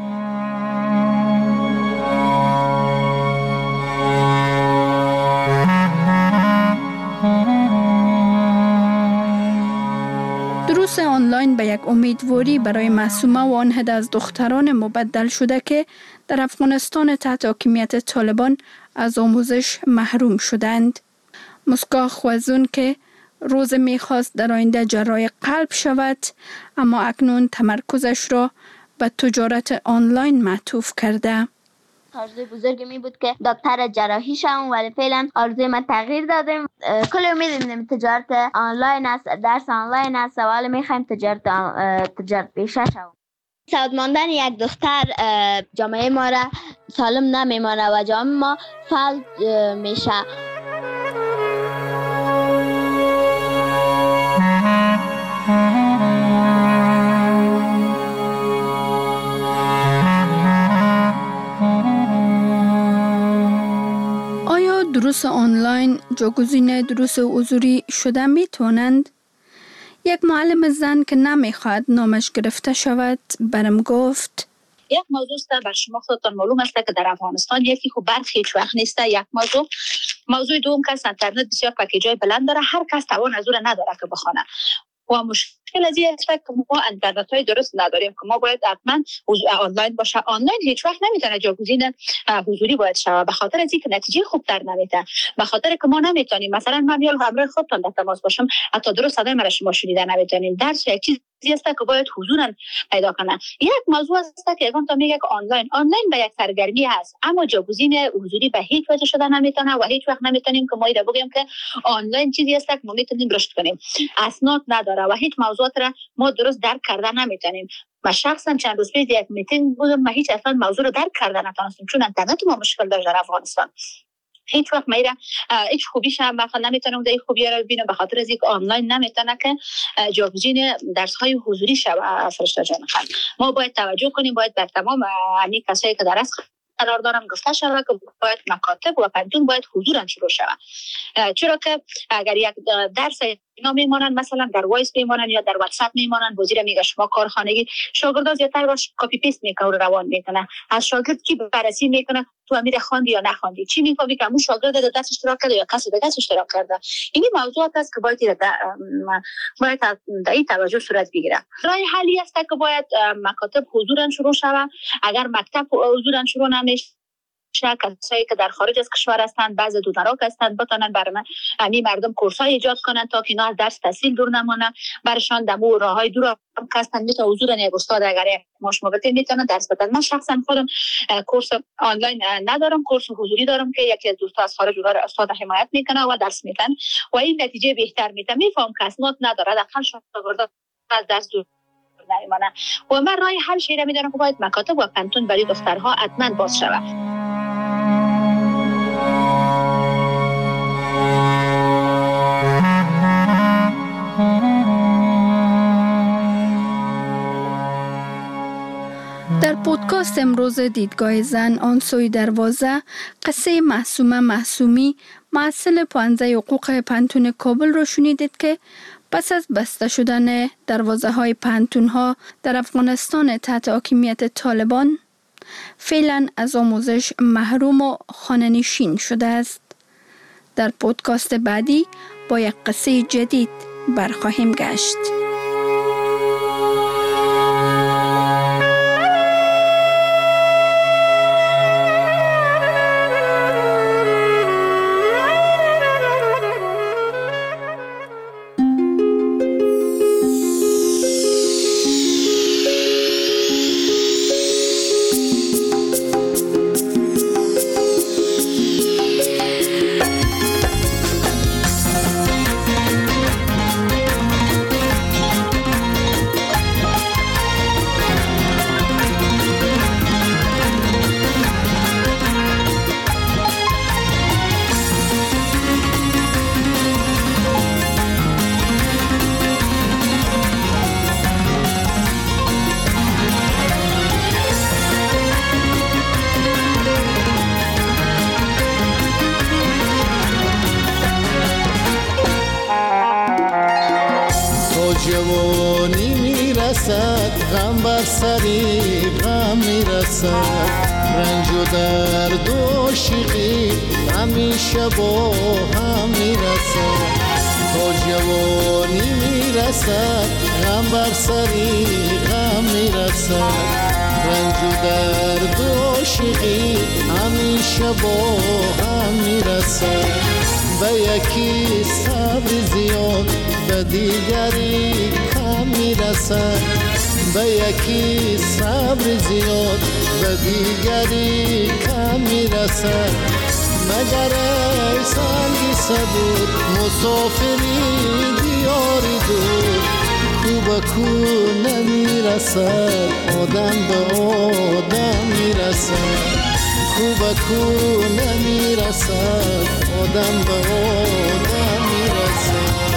دروس آنلاین به یک امیدواری برای معصومه و آن عده از دختران مبدل شده که در افغانستان تحت حاکمیت طالبان از آموزش محروم شدند. مسکا خوازون که روز میخواست در آینده جراح قلب شود، اما اکنون تمرکزش را به تجارت آنلاین معطوف کرده. آرزوی بزرگی می بود که دکتر جراحی شوم، ولی فعلا آرزوی من تغییر دادیم. کل امید میدیم تجارت آنلاین است، درس آنلاین است، ولی میخوایم تجارت تجارت پیشه شوم. سعود ماندن یک دختر جامعه ما را سالم نمیمانه و جامعه ما فلج میشه. آیا دروس آنلاین جاگزین دروس حضوری شده می توانند؟ یک معلم زن که نمیخواد نامش گرفته شود برم گفت یک موضوع است بر شما خودتان معلوم است که در افغانستان یکی خوب برخی هیچ وقت نیست. یک موضوع موضوع دوم که اینترنت بسیار پکیجای بلند داره، هر کس توان از اون نداره که بخونه و مشکل از این است که ما اینترنت های درست نداریم که ما باید حتما آنلاین باشه. آنلاین هیچ وقت نمیتونه جاگزین حضوری باید شود، به خاطر از اینکه نتیجه خوب در نمیده، به خاطر که ما نمیتونیم مثلا من یا همراه خودتان در تماس باشم حتی درست صدای مرا شما شنیده نمیتونیم. درس یک چیز است که باید حضورا پیدا کنه. یک موضوع است که اگه تا میگه که آنلاین آنلاین به یک سرگرمی هست، اما جاگزین حضوری به هیچ وجه شده نمیتونه و هیچ وقت نمیتونیم که ما ایده بگیم که آنلاین چیزی است که ما میتونیم رشد کنیم. اسناد نداره و هیچ موضوعات را ما درست درک کرده نمیتونیم. من شخصا چند روز پیش یک میتینگ بودم، من هیچ اصلا موضوع رو درک کرده نتونستم چون اینترنت ما مشکل داشت در افغانستان. هیچ وقت میره هیچ خوبیش هم بخاطر نمیتونم در خوبی رو ببینم به خاطر از اینکه آنلاین نمیتونه که جاگزین درس های حضوری شود. فرشته جان خانم ما باید توجه کنیم، باید بر تمام همین کسایی که در قرار دارم گفته شود که باید مکاتب و پنتون باید حضورا شروع شود، چرا که اگر یک درس اینا میمونن مثلا در وایس میمونن یا در واتساپ میمونن، وزیر میگه شما کارخانگی شاگرد زیاتر باش کپی پیست میکنه و روان میکنه. از شاگرد کی بررسی میکنه تو امیر خواندی یا نخواندی، چی میگه که همون شاگرد در درس اشتراک کرده یا کسی دیگه اشتراک کرده. این موضوعات است که باید باید در این توجه صورت بگیره. راه حلی است که باید مکاتب حضورا شروع شود. اگر مکتب حضورا شروع نمیشه، کسایی که در خارج از کشور هستند، بعضی دونراک هستند، بتونن برای من همین مردم کورسای ایجاد کنن تا که اینا از درس تحصیل دور نمونن، برشان دمو راههای دور هستند میتونه حضور یک استاد اگر ماش موقتی میتونه درس بدن. من شخصا خودم کورس آنلاین ندارم، کورس حضوری دارم که یکی از دوستا از خارج اونها استاد حمایت میکنه و درس میدن و این نتیجه بهتر میده. میفهم که اسناد نداره داخل شاگردا از درس دور نمیمونه و من راه حل شیره میدونم که باید مکاتب و پنتون برای دخترها حتما باز شود. در پودکاست امروز دیدگاه زن آن سوی دروازه قصه معصومه معصومی معسل پانزه حقوق پنتون کابل را شنیدید که پس از بسته شدن دروازه های پنتون ها در افغانستان تحت حاکمیت طالبان فعلا از آموزش محروم و خانه‌نشین شده است. در پودکاست بعدی با یک قصه جدید برخواهیم گشت. جوانی میرسد غم بر سری غم میرسد، رنج و درد و شیقی همیشه با هم میرسد. تا جوانی میرسد غم بر سری غم میرسد، رنج و درد و شیقی همیشه با هم میرسد. به یکی صبر زیاد به دیگری کم میرسد، به یکی صبر زیاد به دیگری کم میرسد. مگر ای سنگی صبور مسافری دیاری دور، کو به کو نمیرسد آدم به آدم میرسد، کو به کو نمیرسد آدم به آدم میرسد.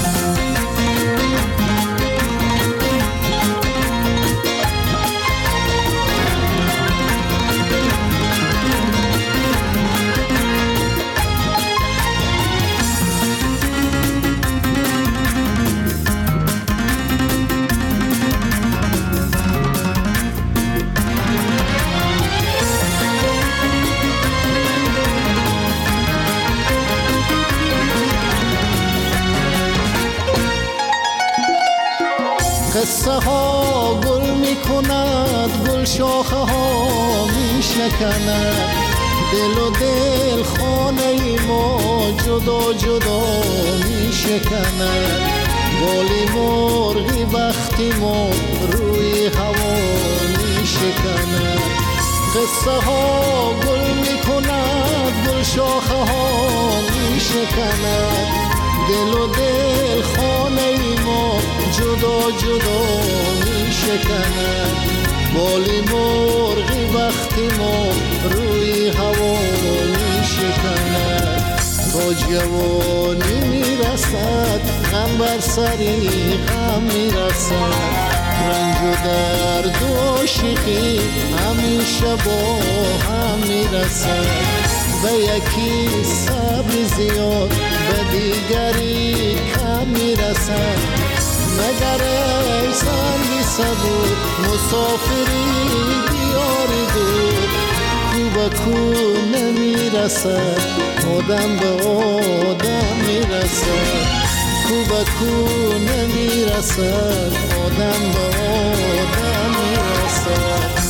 قصه ها گل می کند، گل شاخه ها می شکند، دل و دل خانه ما جدا جدا می شکند. بالی مرغی بختی ما روی هوا می شکند. قصه ها گل می کند، گل شاخه ها می شکند، دل و دل خانه ما جدا جدا می شکند. بالی مرغی وقتی ما روی هوا می شکند. تا جوانی می رسد غم بر سری غم می رسد، رنج و درد و شیقی همیشه با هم می رسد. به یکی صبر زیاد به دیگری کم میرسد، مگر ای سنگی صبور مسافری دیاری دور، کو به کو نمیرسد آدم به آدم میرسد، کو به کو نمیرسد آدم به آدم میرسد.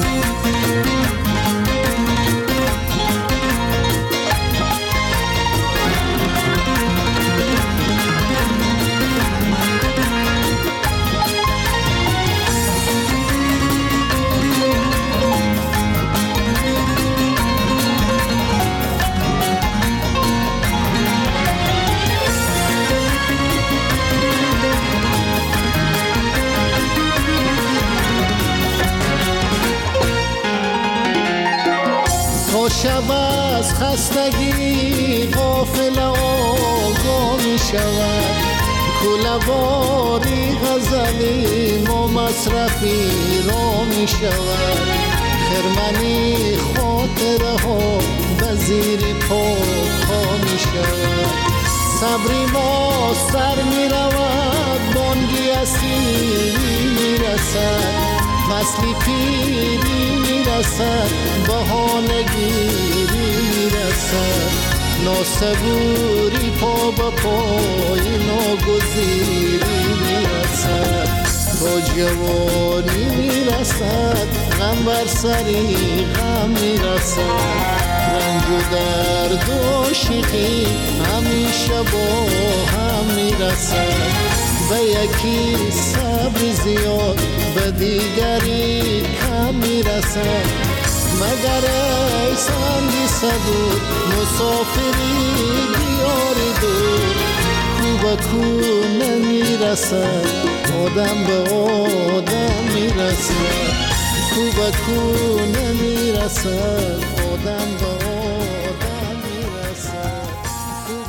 شب از خستگی غافل آگاه می شود، کله‌واری غزلی ما مصرفی را می شود. خرمنی خاطره ها به زیر پا می شود، صبری ما سر می رود بانگی اسیری می رسد، فصلی پیری می رسد بهانگیری می رسد. ناسبوری پا با پای ناگزیری می رسد. تا جوانی می رسد غم بر سری غم می رسد، رنج و درد و شیقی همیشه با هم می رسد. به یکی صبر زیاد به دیگری کم می رسد، مگر ای سنگی صبور مسافری دیاری دور، کو به کو نمی رسد آدم به آدم می رسد، کو به کو نمی رسد آدم به